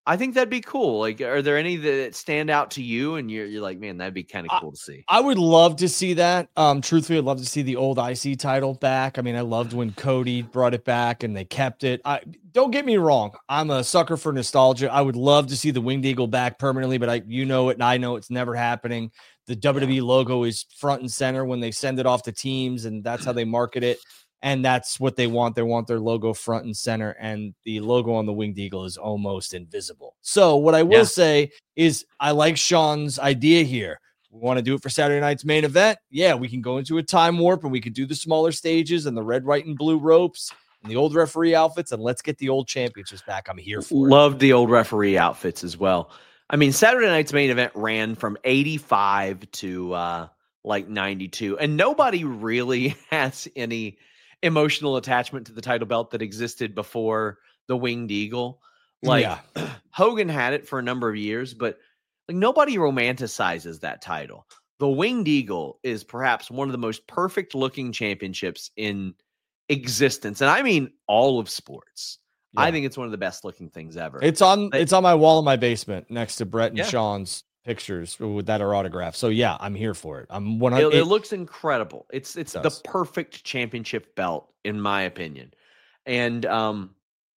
I think that'd be cool. Like, are there any that stand out to you and you're, you're like, man, that'd be kind of cool to see? I would love to see that. Um, truthfully, I'd love to see the old I C title back. I mean, I loved when Cody brought it back and they kept it. I don't get me wrong. I'm a sucker for nostalgia. I would love to see the Winged Eagle back permanently, but I, you know it, and I know it's never happening. The W W E logo is front and center when they send it off to teams, and that's how they market it. And that's what they want. They want their logo front and center, and the logo on the Winged Eagle is almost invisible. So what I will yeah. say is I like Sean's idea here. We want to do it for Saturday night's main event. Yeah, we can go into a time warp, and we can do the smaller stages and the red, white, and blue ropes and the old referee outfits, and let's get the old championships back. I'm here for it. Loved the old referee outfits as well. I mean, Saturday night's main event ran from eighty-five to uh, like ninety-two, and nobody really has any emotional attachment to the title belt that existed before the Winged Eagle. Like yeah. Hogan had it for a number of years, but like nobody romanticizes that title. The Winged Eagle is perhaps one of the most perfect looking championships in existence. And I mean all of sports. Yeah. I think it's one of the best looking things ever. It's on but, it's on my wall in my basement next to Brett and yeah. Sean's pictures with that are autographed. So yeah, I'm here for it. I'm one hundred. It, it looks incredible. It's it's it the perfect championship belt in my opinion. And um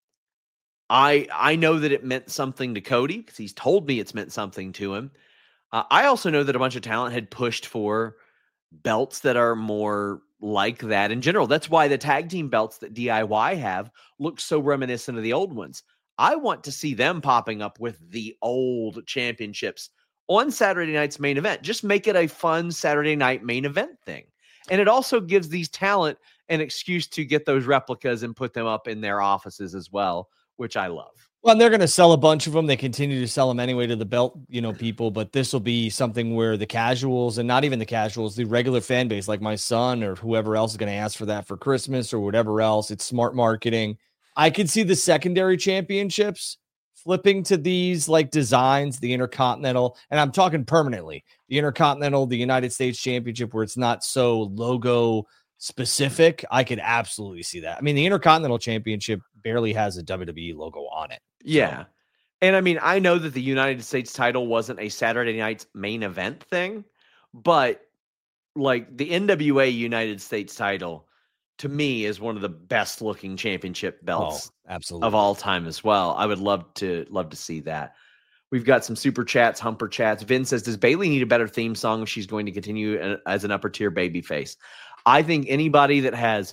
I I know that it meant something to Cody because he's told me it's meant something to him. Uh, I also know that a bunch of talent had pushed for belts that are more like that in general. That's why the tag team belts that D I Y have look so reminiscent of the old ones. I want to see them popping up with the old championships on Saturday night's main event. Just make it a fun Saturday night main event thing. And it also gives these talent an excuse to get those replicas and put them up in their offices as well, which I love. Well, and they're going to sell a bunch of them. They continue to sell them anyway to the belt, you know, people, but this will be something where the casuals, and not even the casuals, the regular fan base, like my son or whoever else is going to ask for that for Christmas or whatever else. It's smart marketing. I could see the secondary championships flipping to these like designs, the Intercontinental, and I'm talking permanently, the Intercontinental, the United States Championship, where it's not so logo specific. I could absolutely see that. I mean, the Intercontinental Championship barely has a W W E logo on it. Yeah. So. And I mean, I know that the United States title wasn't a Saturday night's main event thing, but like the N W A United States title to me is one of the best looking championship belts oh, absolutely. of all time as well. I would love to love to see that. We've got some super chats, humper chats. Vin says, does Bayley need a better theme song if she's going to continue as an upper tier babyface? I think anybody that has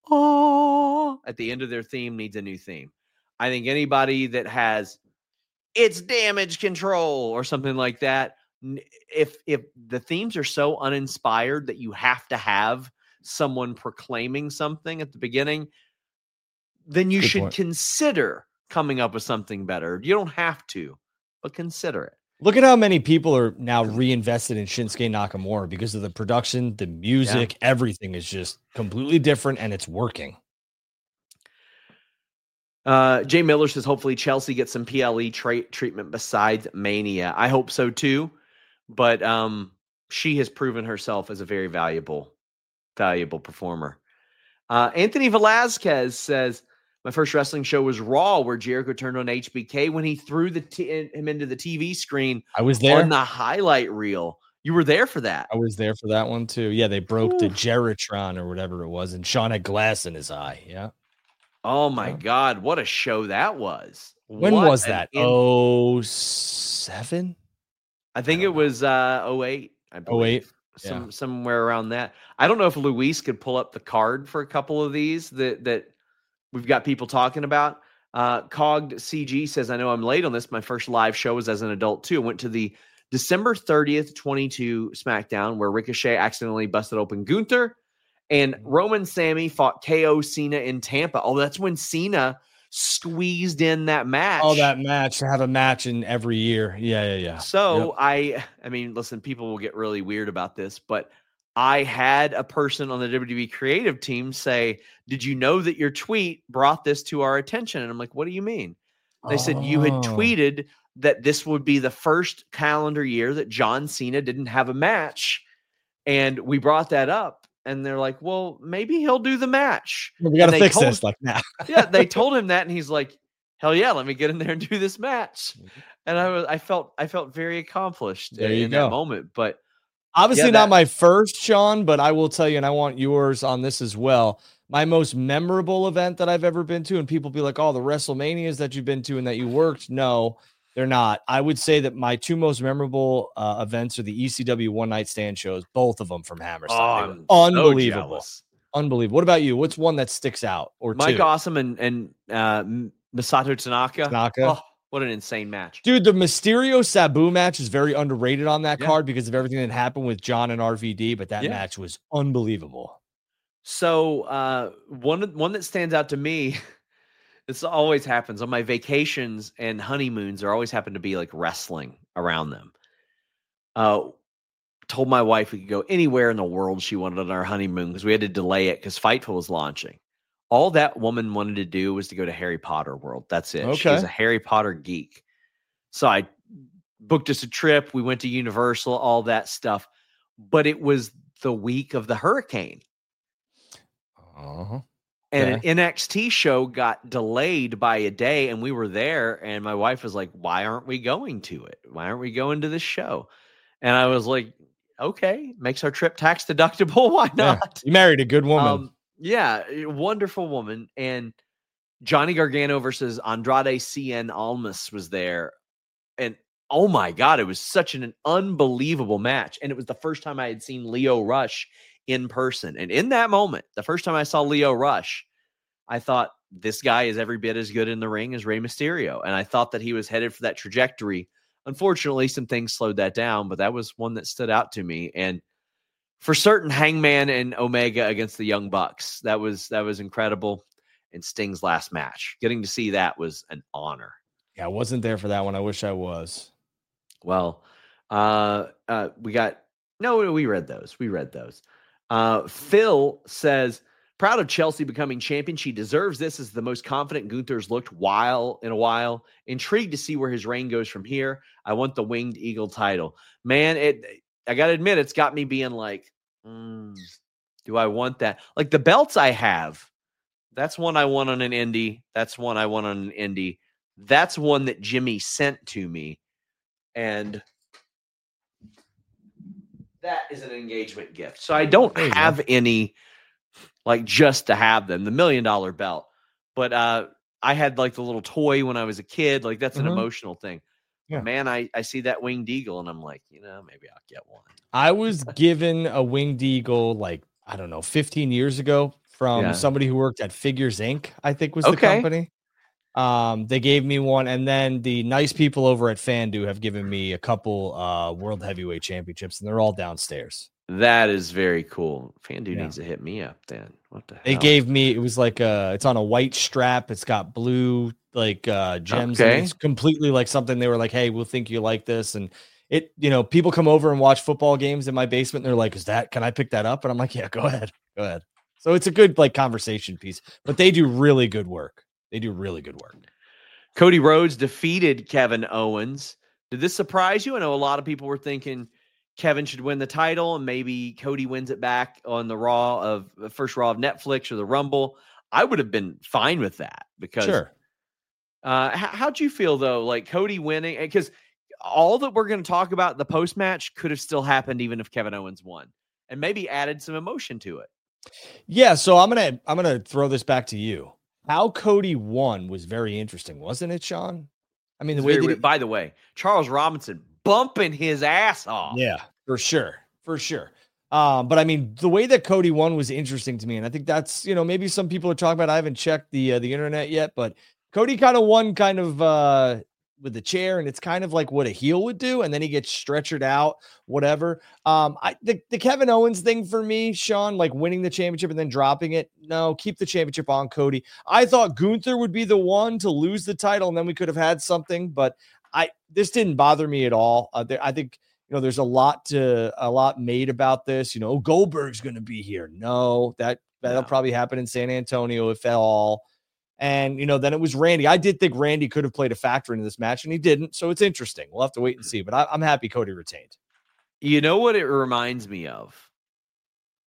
oh at the end of their theme needs a new theme. I think anybody that has it's damage control or something like that, if if the themes are so uninspired that you have to have someone proclaiming something at the beginning, then you Good should point. consider coming up with something better. You don't have to, but consider it. Look at how many people are now reinvested in Shinsuke Nakamura because of the production, the music, yeah. everything is just completely different and it's working. Uh, Jay Miller says, hopefully Chelsea gets some P L E tra- treatment besides Mania. I hope so too, but um, she has proven herself as a very valuable, valuable performer. Uh, Anthony Velasquez says, my first wrestling show was Raw, where Jericho turned on H B K when he threw the t- him into the T V screen. I was there on the highlight reel. You were there for that. I was there for that one too. Yeah, they broke Ooh. the Geritron or whatever it was, and Sean had glass in his eye. Yeah. Oh my yeah. God, what a show that was! When what was that? Oh seven? I think I it was uh oh eight. I believe. oh eight. Some yeah. somewhere around that. I don't know if Luis could pull up the card for a couple of these that that. We've got people talking about. Uh, Cogged C G says, I know I'm late on this. My first live show was as an adult, too. I went to the December thirtieth, twenty-two SmackDown, where Ricochet accidentally busted open Gunther, and Roman Sammy fought K O Cena in Tampa. Oh, that's when Cena squeezed in that match. Oh, that match. To have a match in every year. Yeah, yeah, yeah. So, yep. I, I mean, listen, people will get really weird about this, but I had a person on the W W E creative team say, did you know that your tweet brought this to our attention? And I'm like, what do you mean? They oh. said you had tweeted that this would be the first calendar year that John Cena didn't have a match. And we brought that up. And they're like, well, maybe he'll do the match. Well, we got to fix told, this like now. yeah, they told him that. And he's like, hell yeah, let me get in there and do this match. And I was, I felt, I felt very accomplished There in, you in go. that moment. But Obviously yeah, not that- my first, Sean, but I will tell you, and I want yours on this as well. My most memorable event that I've ever been to, and people be like, oh, the WrestleManias that you've been to and that you worked. No, they're not. I would say that my two most memorable uh, events are the E C W One Night Stand shows, both of them from Hammerstein. Oh, They were I'm so unbelievable. jealous. Unbelievable. What about you? What's one that sticks out? Or Mike two? Awesome and and uh, M- Masato Tanaka. Tanaka. Oh, what an insane match. Dude, the Mysterio Sabu match is very underrated on that Yeah. card because of everything that happened with John and R V D, but that Yeah. match was unbelievable. So uh, one one that stands out to me, this always happens on my vacations and honeymoons. There always happen to be like wrestling around them. Uh, told my wife we could go anywhere in the world she wanted on our honeymoon because we had to delay it because Fightful was launching. All that woman wanted to do was to go to Harry Potter World. That's it. She's Okay. a Harry Potter geek. So I booked us a trip. We went to Universal, all that stuff. But it was the week of the hurricane. Uh-huh. And Okay. an N X T show got delayed by a day, and we were there. And my wife was like, why aren't we going to it? Why aren't we going to this show? And I was like, okay, makes our trip tax deductible. Why Yeah. not? You married a good woman. Um, yeah, a wonderful woman. And Johnny Gargano versus Andrade Cien Almas was there. And oh my God, it was such an, an unbelievable match. And it was the first time I had seen Leo Rush in person. And in that moment, the first time I saw Leo Rush, I thought this guy is every bit as good in the ring as Rey Mysterio. And I thought that he was headed for that trajectory. Unfortunately, some things slowed that down, but that was one that stood out to me. And for certain, Hangman and Omega against the Young Bucks, that was that was incredible. And Sting's last match, getting to see that was an honor. Yeah, I wasn't there for that one. I wish I was. Well, uh, uh, we got no, we read those. We read those. Uh, Phil says, proud of Chelsea becoming champion. She deserves this as the most confident Gunther's looked while in a while. Intrigued to see where his reign goes from here. I want the Winged Eagle title. Man, it. I got to admit, it's got me being like, mm, do I want that? Like the belts I have, that's one I want on an indie. That's one I want on an indie. That's one that Jimmy sent to me. And that is an engagement gift. So I don't There you have go. any like just to have them, the million dollar belt. But uh, I had like the little toy when I was a kid. Like that's an Mhm. emotional thing. Yeah. Man, I, I see that Winged Eagle and I'm like, you know, maybe I'll get one. I was given a Winged Eagle like, I don't know, fifteen years ago from Yeah. somebody who worked at Figures Incorporated, I think was the Okay. company. Um, they gave me one, and then the nice people over at Fandu have given me a couple uh World Heavyweight Championships, and they're all downstairs. That is very cool. Fandu Yeah. needs to hit me up then. What the They hell? gave me it was like a it's on a white strap, it's got blue like uh gems, and Okay. it's completely like something they were like, hey, we'll think you like this. And it, you know, people come over and watch football games in my basement, and they're like, is that can I pick that up? And I'm like, yeah, go ahead, go ahead. So it's a good like conversation piece, but they do really good work. They do really good work. Cody Rhodes defeated Kevin Owens. Did this surprise you? I know a lot of people were thinking Kevin should win the title and maybe Cody wins it back on the Raw of the first Raw of Netflix or the Rumble. I would have been fine with that because Sure. uh, h- how'd you feel though? Like Cody winning, because all that we're going to talk about the post match could have still happened even if Kevin Owens won and maybe added some emotion to it. Yeah, so I'm gonna I'm gonna throw this back to you. How Cody won was very interesting, wasn't it, Sean? I mean, the It's way very that weird. he- By the way, Charles Robinson bumping his ass off. yeah, for sure, for sure. Um, but I mean, the way that Cody won was interesting to me, and I think that's, you know, maybe some people are talking about. I haven't checked the uh, the internet yet, but Cody kind of won kind of uh, with the chair, and it's kind of like what a heel would do, and then he gets stretchered out, whatever. Um, I the, the Kevin Owens thing for me, Sean, like winning the championship and then dropping it. No, keep the championship on Cody. I thought Gunther would be the one to lose the title, and then we could have had something, but I this didn't bother me at all. Uh, there, I think. You know, there's a lot to a lot made about this. You know, Goldberg's going to be here. No, that that'll No. probably happen in San Antonio if at all. And you know, then it was Randy. I did think Randy could have played a factor in this match, and he didn't. So it's interesting. We'll have to wait and see. But I, I'm happy Cody retained. You know what it reminds me of?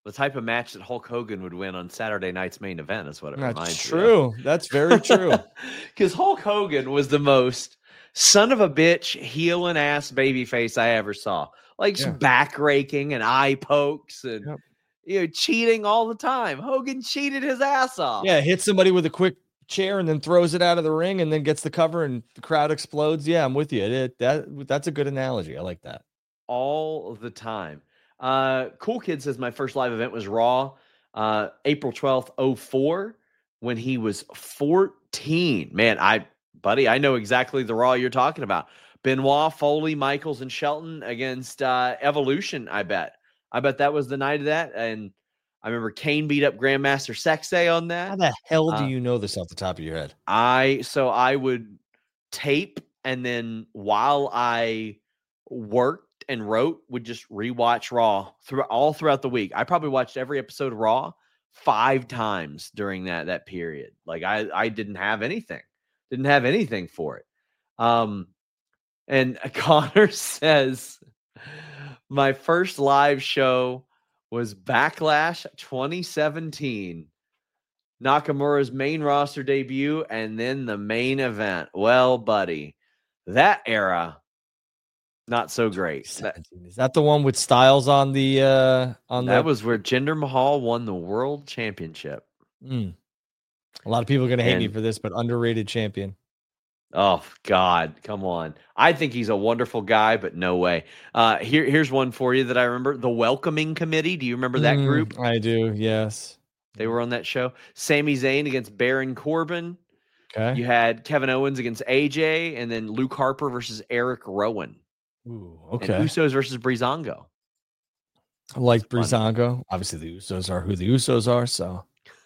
the type of match that Hulk Hogan would win on Saturday night's main event is what it That's reminds true. me of. That's very true. Because Hulk Hogan was the most son of a bitch, heel and ass babyface I ever saw. Like Yeah. back raking and eye pokes and Yep. you know cheating all the time. Hogan cheated his ass off. Yeah, hit somebody with a quick chair and then throws it out of the ring and then gets the cover and the crowd explodes. Yeah, I'm with you. It, that that's a good analogy. I like that. All the time. Uh, Cool Kid says my first live event was Raw, uh, April twelfth, oh four, when he was fourteen. Man, I, buddy, I know exactly the Raw you're talking about. Benoit, Foley, Michaels, and Shelton against uh, Evolution, I bet. I bet that was the night of that. And I remember Kane beat up Grandmaster Sexay on that. How the hell do Uh, you know this off the top of your head? I so I would tape and then while I worked and wrote would just rewatch Raw through all throughout the week. I probably watched every episode of Raw five times during that that period. Like I I didn't have anything. Didn't have anything for it. Um and Connor says my first live show was Backlash twenty seventeen. Nakamura's main roster debut and then the main event. Well, buddy, that era, not so great. That, Is that the one with Styles on the uh on that the was where Jinder Mahal won the world championship. Mm. A lot of people are gonna hate me And- for this, but underrated champion. Oh, God, come on. I think he's a wonderful guy, but no way. Uh, here, here's one for you that I remember. The Welcoming Committee. Do you remember that Mm, group? I do, yes. They were on that show. Sami Zayn against Baron Corbin. Okay. You had Kevin Owens against A J, and then Luke Harper versus Eric Rowan. Ooh, And okay. Usos versus Breezango. I like fun. Breezango. Obviously, the Usos are who the Usos are. So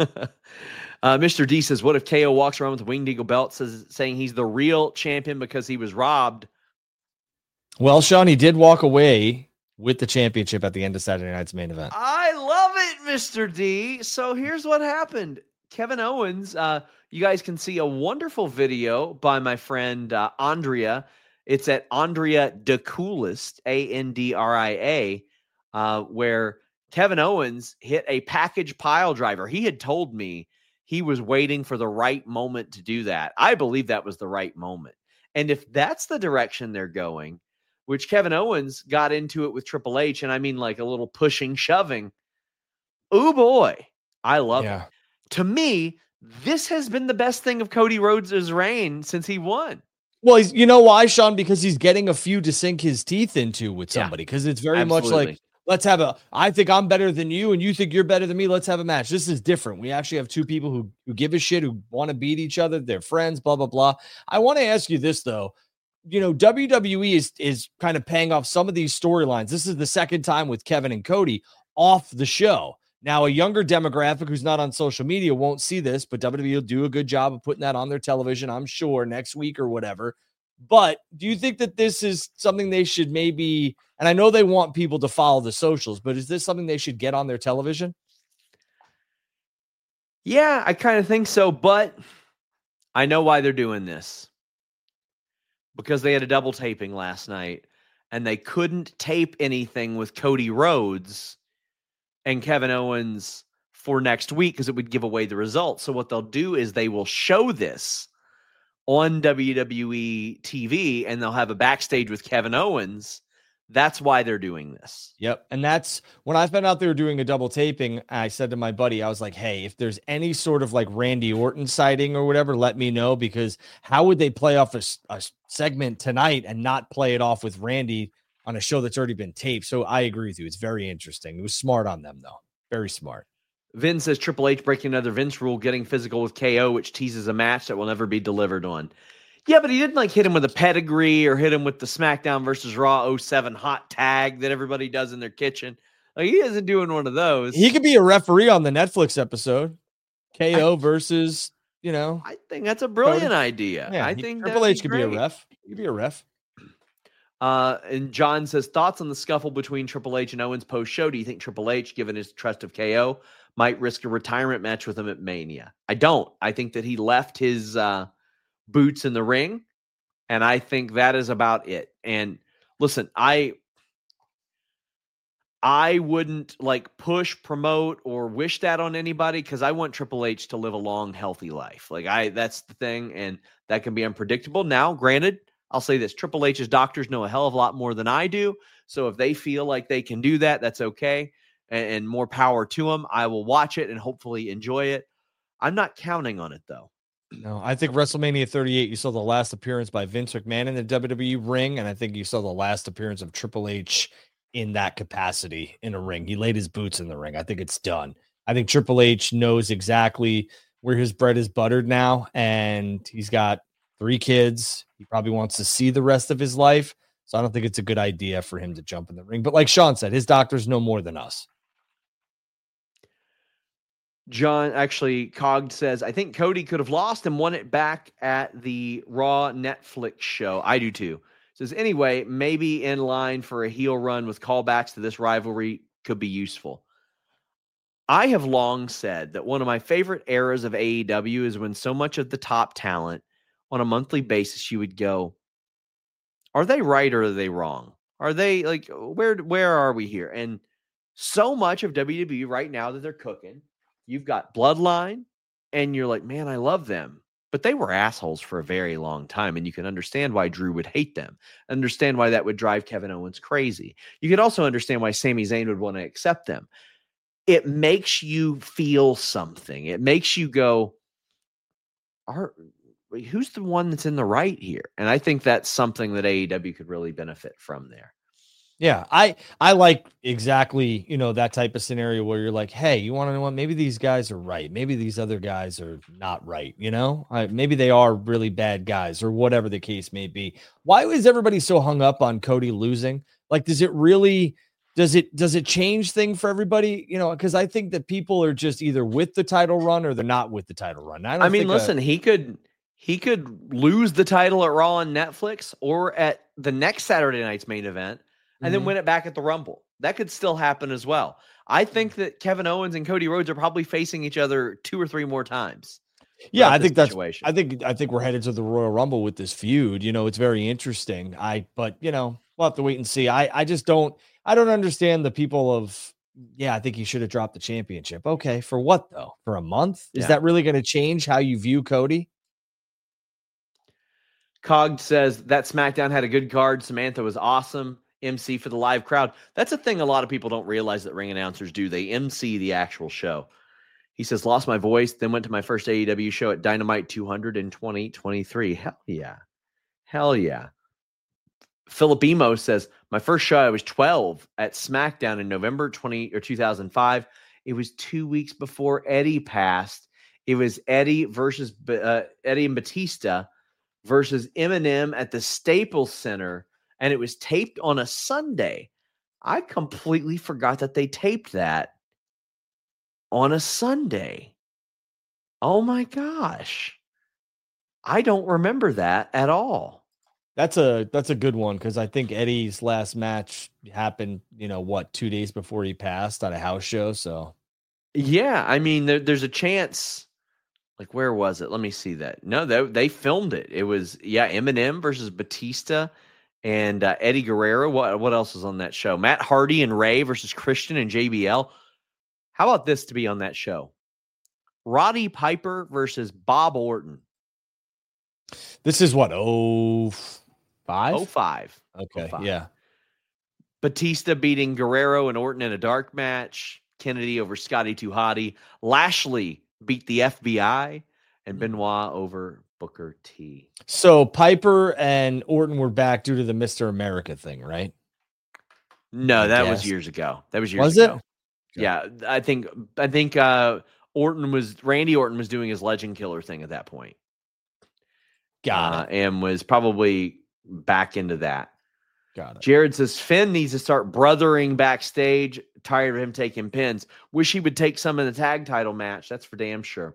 uh, Mister D says, what if K O walks around with the Winged Eagle belt, says, saying he's the real champion because he was robbed? well, Sean, he did walk away with the championship at the end of Saturday night's main event. I love it, Mister D. So here's what happened. Kevin Owens, uh, you guys can see a wonderful video by my friend uh, Andrea. It's at Andrea the Coolest, A N D R I A, uh, where Kevin Owens hit a package pile driver. He had told me he was waiting for the right moment to do that. I believe that was the right moment. And if that's the direction they're going, which Kevin Owens got into it with Triple H, and I mean like a little pushing, shoving. Oh boy, I love Yeah. it. To me, this has been the best thing of Cody Rhodes' reign since he won. Well, he's, you know why, Sean? Because he's getting a feud to sink his teeth into with Yeah. somebody. Because it's very much Absolutely. like, let's have a, I think I'm better than you, and you think you're better than me. Let's have a match. This is different. We actually have two people who, who give a shit, who want to beat each other. They're friends, blah, blah, blah. I want to ask you this, though. You know, W W E is, is kind of paying off some of these storylines. This is the second time with Kevin and Cody off the show. Now, a younger demographic who's not on social media won't see this, but W W E will do a good job of putting that on their television, I'm sure, next week or whatever. But do you think that this is something they should maybe, and I know they want people to follow the socials, but is this something they should get on their television? Yeah, I kind of think so, but I know why they're doing this. Because they had a double taping last night and they couldn't tape anything with Cody Rhodes and Kevin Owens for next week because it would give away the results. So what they'll do is they will show this on W W E T V and they'll have a backstage with Kevin Owens. That's why they're doing this. Yep. And that's when I found out they were doing a double taping. I said to my buddy, I was like, hey, if there's any sort of like Randy Orton sighting or whatever, let me know, because how would they play off a, s- a segment tonight and not play it off with Randy on a show that's already been taped? So I agree with you. It's very interesting. It was smart on them, though. Very smart. Vin says Triple H breaking another Vince rule, getting physical with K O, which teases a match that will never be delivered on. Yeah, but he didn't like hit him with a pedigree or hit him with the SmackDown versus Raw oh seven hot tag that everybody does in their kitchen. Like, he isn't doing one of those. He could be a referee on the Netflix episode. K O versus, you know. I think that's a brilliant Cody. idea. Yeah, I he- think Triple that'd H could be a great. ref. He could be a ref. Uh, and John says, thoughts on the scuffle between Triple H and Owens post-show? Do you think Triple H, given his trust of K O, might risk a retirement match with him at Mania? I don't. I think that he left his uh, boots in the ring, and I think that is about it. And listen, I I wouldn't like push, promote, or wish that on anybody because I want Triple H to live a long, healthy life. Like I, that's the thing, and that can be unpredictable. Now, granted, I'll say this: Triple H's doctors know a hell of a lot more than I do. So if they feel like they can do that, that's okay, and, and more power to them. I will watch it and hopefully enjoy it. I'm not counting on it though. No, I think WrestleMania thirty-eight, you saw the last appearance by Vince McMahon in the W W E ring, and I think you saw the last appearance of Triple H in that capacity in a ring. He laid his boots in the ring. I think it's done. I think Triple H knows exactly where his bread is buttered now, and he's got three kids. He probably wants to see the rest of his life, so I don't think it's a good idea for him to jump in the ring. But like Sean said, his doctors know more than us. John, actually, Cog says, I think Cody could have lost and won it back at the Raw Netflix show. I do too. Says, anyway, maybe in line for a heel run with callbacks to this rivalry could be useful. I have long said that one of my favorite eras of A E W is when so much of the top talent on a monthly basis, you would go, are they right or are they wrong? Are they like, where, where are we here? And so much of W W E right now that they're cooking, you've got Bloodline, and you're like, man, I love them. But they were assholes for a very long time, and you can understand why Drew would hate them. Understand why that would drive Kevin Owens crazy. You could also understand why Sami Zayn would want to accept them. It makes you feel something. It makes you go, Are, who's the one that's in the right here? And I think that's something that A E W could really benefit from there. Yeah, I I like exactly, you know, that type of scenario where you're like, hey, you want to know what? Maybe these guys are right. Maybe these other guys are not right. You know, I, maybe they are really bad guys or whatever the case may be. Why is everybody so hung up on Cody losing? Like, does it really, does it, does it change thing for everybody? You know, because I think that people are just either with the title run or they're not with the title run. I, don't I mean, think listen, a, he could, he could lose the title at Raw on Netflix or at the next Saturday night's main event, and mm-hmm. then win it back at the Rumble. That could still happen as well. I think that Kevin Owens and Cody Rhodes are probably facing each other two or three more times. Yeah, I think that's, I think, I think we're headed to the Royal Rumble with this feud. You know, it's very interesting. I, but you know, we'll have to wait and see. I, I just don't, I don't understand the people of, yeah, I think he should have dropped the championship. Okay. For what though? For a month? Is yeah. that really going to change how you view Cody? Cog says that SmackDown had a good card. Samantha was awesome. M C for the live crowd. That's a thing a lot of people don't realize that ring announcers do. They M C the actual show. He says, lost my voice, then went to my first A E W show at Dynamite two hundred in twenty twenty-three. Hell yeah. Hell yeah. Philip Emo says, my first show, I was twelve at SmackDown in November twenty or two thousand five. It was two weeks before Eddie passed. It was Eddie versus uh, Eddie and Batista versus Eminem at the Staples Center. And it was taped on a Sunday. I completely forgot that they taped that on a Sunday. Oh my gosh. I don't remember that at all. That's a that's a good one because I think Eddie's last match happened, you know, what, two days before he passed at a house show. So yeah, I mean, there, there's a chance. Like, where was it? Let me see that. No, they, they filmed it. It was, yeah, Eminem versus Batista. And uh, Eddie Guerrero, what what else was on that show? Matt Hardy and Ray versus Christian and J B L. How about this to be on that show? Roddy Piper versus Bob Orton. This is what, oh five? oh five. Okay, oh five. Yeah. Batista beating Guerrero and Orton in a dark match. Kennedy over Scotty Too Hottie. Lashley beat the F B I. And Benoit over Booker T. So Piper and Orton were back due to the Mister America thing, right? No, I that guess. was years ago. That was years was ago. Was it? Yeah, I think I think uh, Orton was Randy Orton was doing his Legend Killer thing at that point. Got uh, it. And was probably back into that. Got it. Jared says Finn needs to start brothering backstage. Tired of him taking pins. Wish he would take some in the tag title match. That's for damn sure.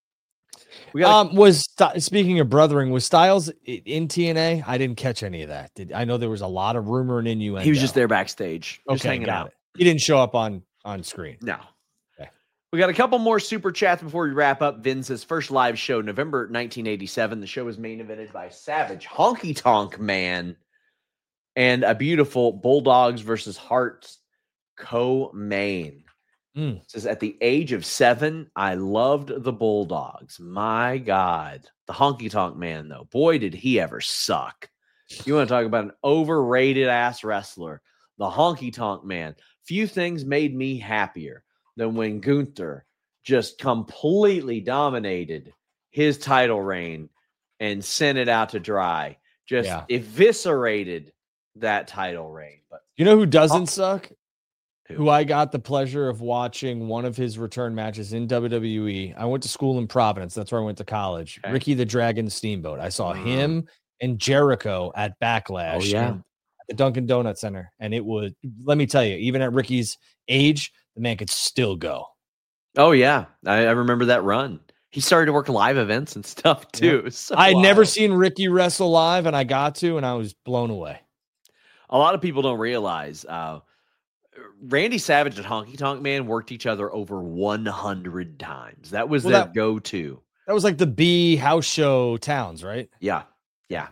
We got um was speaking of brothering, was Styles in T N A? I didn't catch any of that. Did I know there was a lot of rumor and innuendo? He was just there backstage, just okay, hanging got out. It. He didn't show up on on screen. No. Okay. We got a couple more super chats before we wrap up. Vince's first live show, November nineteen eighty-seven. The show was main evented by Savage Honky Tonk Man and a beautiful Bulldogs versus Hearts Co-Main. Mm. Says, at the age of seven, I loved the Bulldogs. My God. The Honky Tonk Man, though. Boy, did he ever suck. You want to talk about an overrated ass wrestler. The Honky Tonk Man. Few things made me happier than when Gunther just completely dominated his title reign and sent it out to dry. Just Yeah. eviscerated that title reign. But You know who doesn't Oh. suck? Who? Who I got the pleasure of watching one of his return matches in W W E. I went to school in Providence. That's where I went to college. Okay. Ricky the Dragon Steamboat. I saw Mhm. him and Jericho at Backlash. Oh, yeah. and- at the Dunkin' Donut Center. And it was, let me tell you, even at Ricky's age, the man could still go. Oh, yeah. I, I remember that run. He started to work live events and stuff, too. It was so I had never wild. seen Ricky wrestle live, and I got to, and I was blown away. A lot of people don't realize uh, Randy Savage and Honky Tonk Man worked each other over one hundred times. That was Well, their that- go-to. That was like the B house show towns, right? Yeah. Yeah.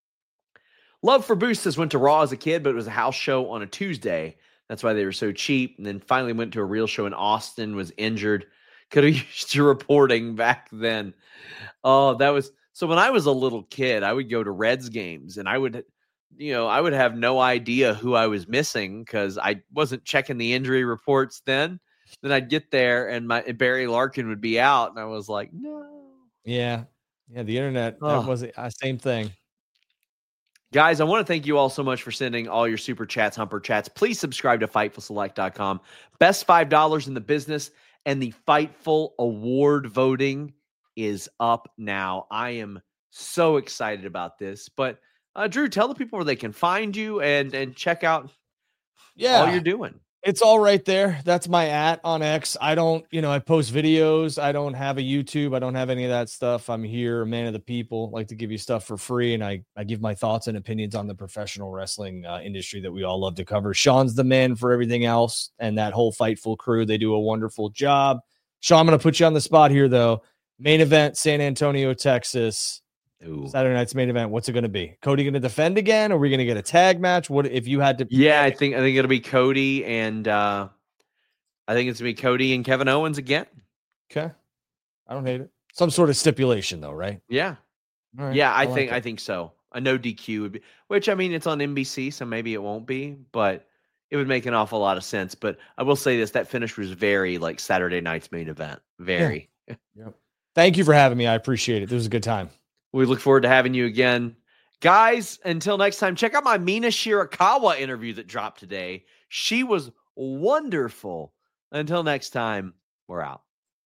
Love for Boostas went to Raw as a kid, but it was a house show on a Tuesday. That's why they were so cheap. And then finally went to a real show in Austin, was injured. Could have used your reporting back then. Oh, that was so when I was a little kid, I would go to Reds games and I would, you know, I would have no idea who I was missing because I wasn't checking the injury reports then. Then I'd get there and my Barry Larkin would be out, and I was like, no. Yeah. Yeah. The internet, Oh. that was the uh, same thing. Guys, I want to thank you all so much for sending all your super chats, humper chats. Please subscribe to Fightful Select dot com. Best five dollars in the business, and the Fightful Award voting is up now. I am so excited about this. But uh, Drew, tell the people where they can find you and and check out Yeah. all you're doing. It's all right there. That's my at on X. I don't, you know, I post videos. I don't have a YouTube. I don't have any of that stuff. I'm here, a man of the people, like to give you stuff for free. And I, I give my thoughts and opinions on the professional wrestling uh, industry that we all love to cover. Sean's the man for everything else. And that whole Fightful crew, they do a wonderful job. Sean, I'm going to put you on the spot here, though. Main event, San Antonio, Texas. Ooh. Saturday night's main event. What's it going to be? Cody going to defend again? Or are we going to get a tag match? What if you had to? Yeah, I think I think it'll be Cody and uh, I think it's gonna be Cody and Kevin Owens again. Okay. I don't hate it. Some sort of stipulation, though, right? Yeah. All right. Yeah, I, like think it. I think so. A no D Q would be, which I mean, it's on N B C, so maybe it won't be, but it would make an awful lot of sense. But I will say this: that finish was very like Saturday night's main event. Very. Yep. Thank you for having me. I appreciate it. This was a good time. We look forward to having you again, guys. Until next time, check out my Mina Shirakawa interview that dropped today. She was wonderful. Until next time, we're out.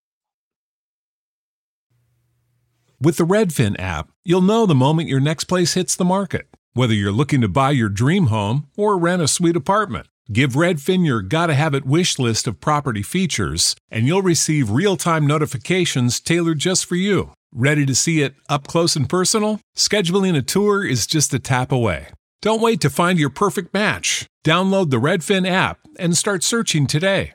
With the Redfin app, you'll know the moment your next place hits the market, whether you're looking to buy your dream home or rent a sweet apartment. Give Redfin your gotta-have-it wish list of property features, and you'll receive real-time notifications tailored just for you. Ready to see it up close and personal? Scheduling a tour is just a tap away. Don't wait to find your perfect match. Download the Redfin app and start searching today.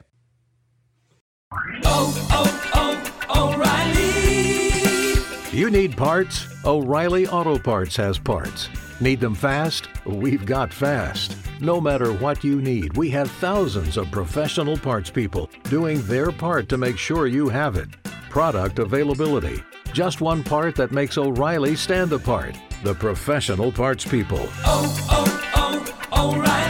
Oh, oh, oh, O'Reilly. You need parts? O'Reilly Auto Parts has parts. Need them fast? We've got fast. No matter what you need, we have thousands of professional parts people doing their part to make sure you have it. Product availability. Just one part that makes O'Reilly stand apart. The professional parts people. Oh, oh, oh, O'Reilly.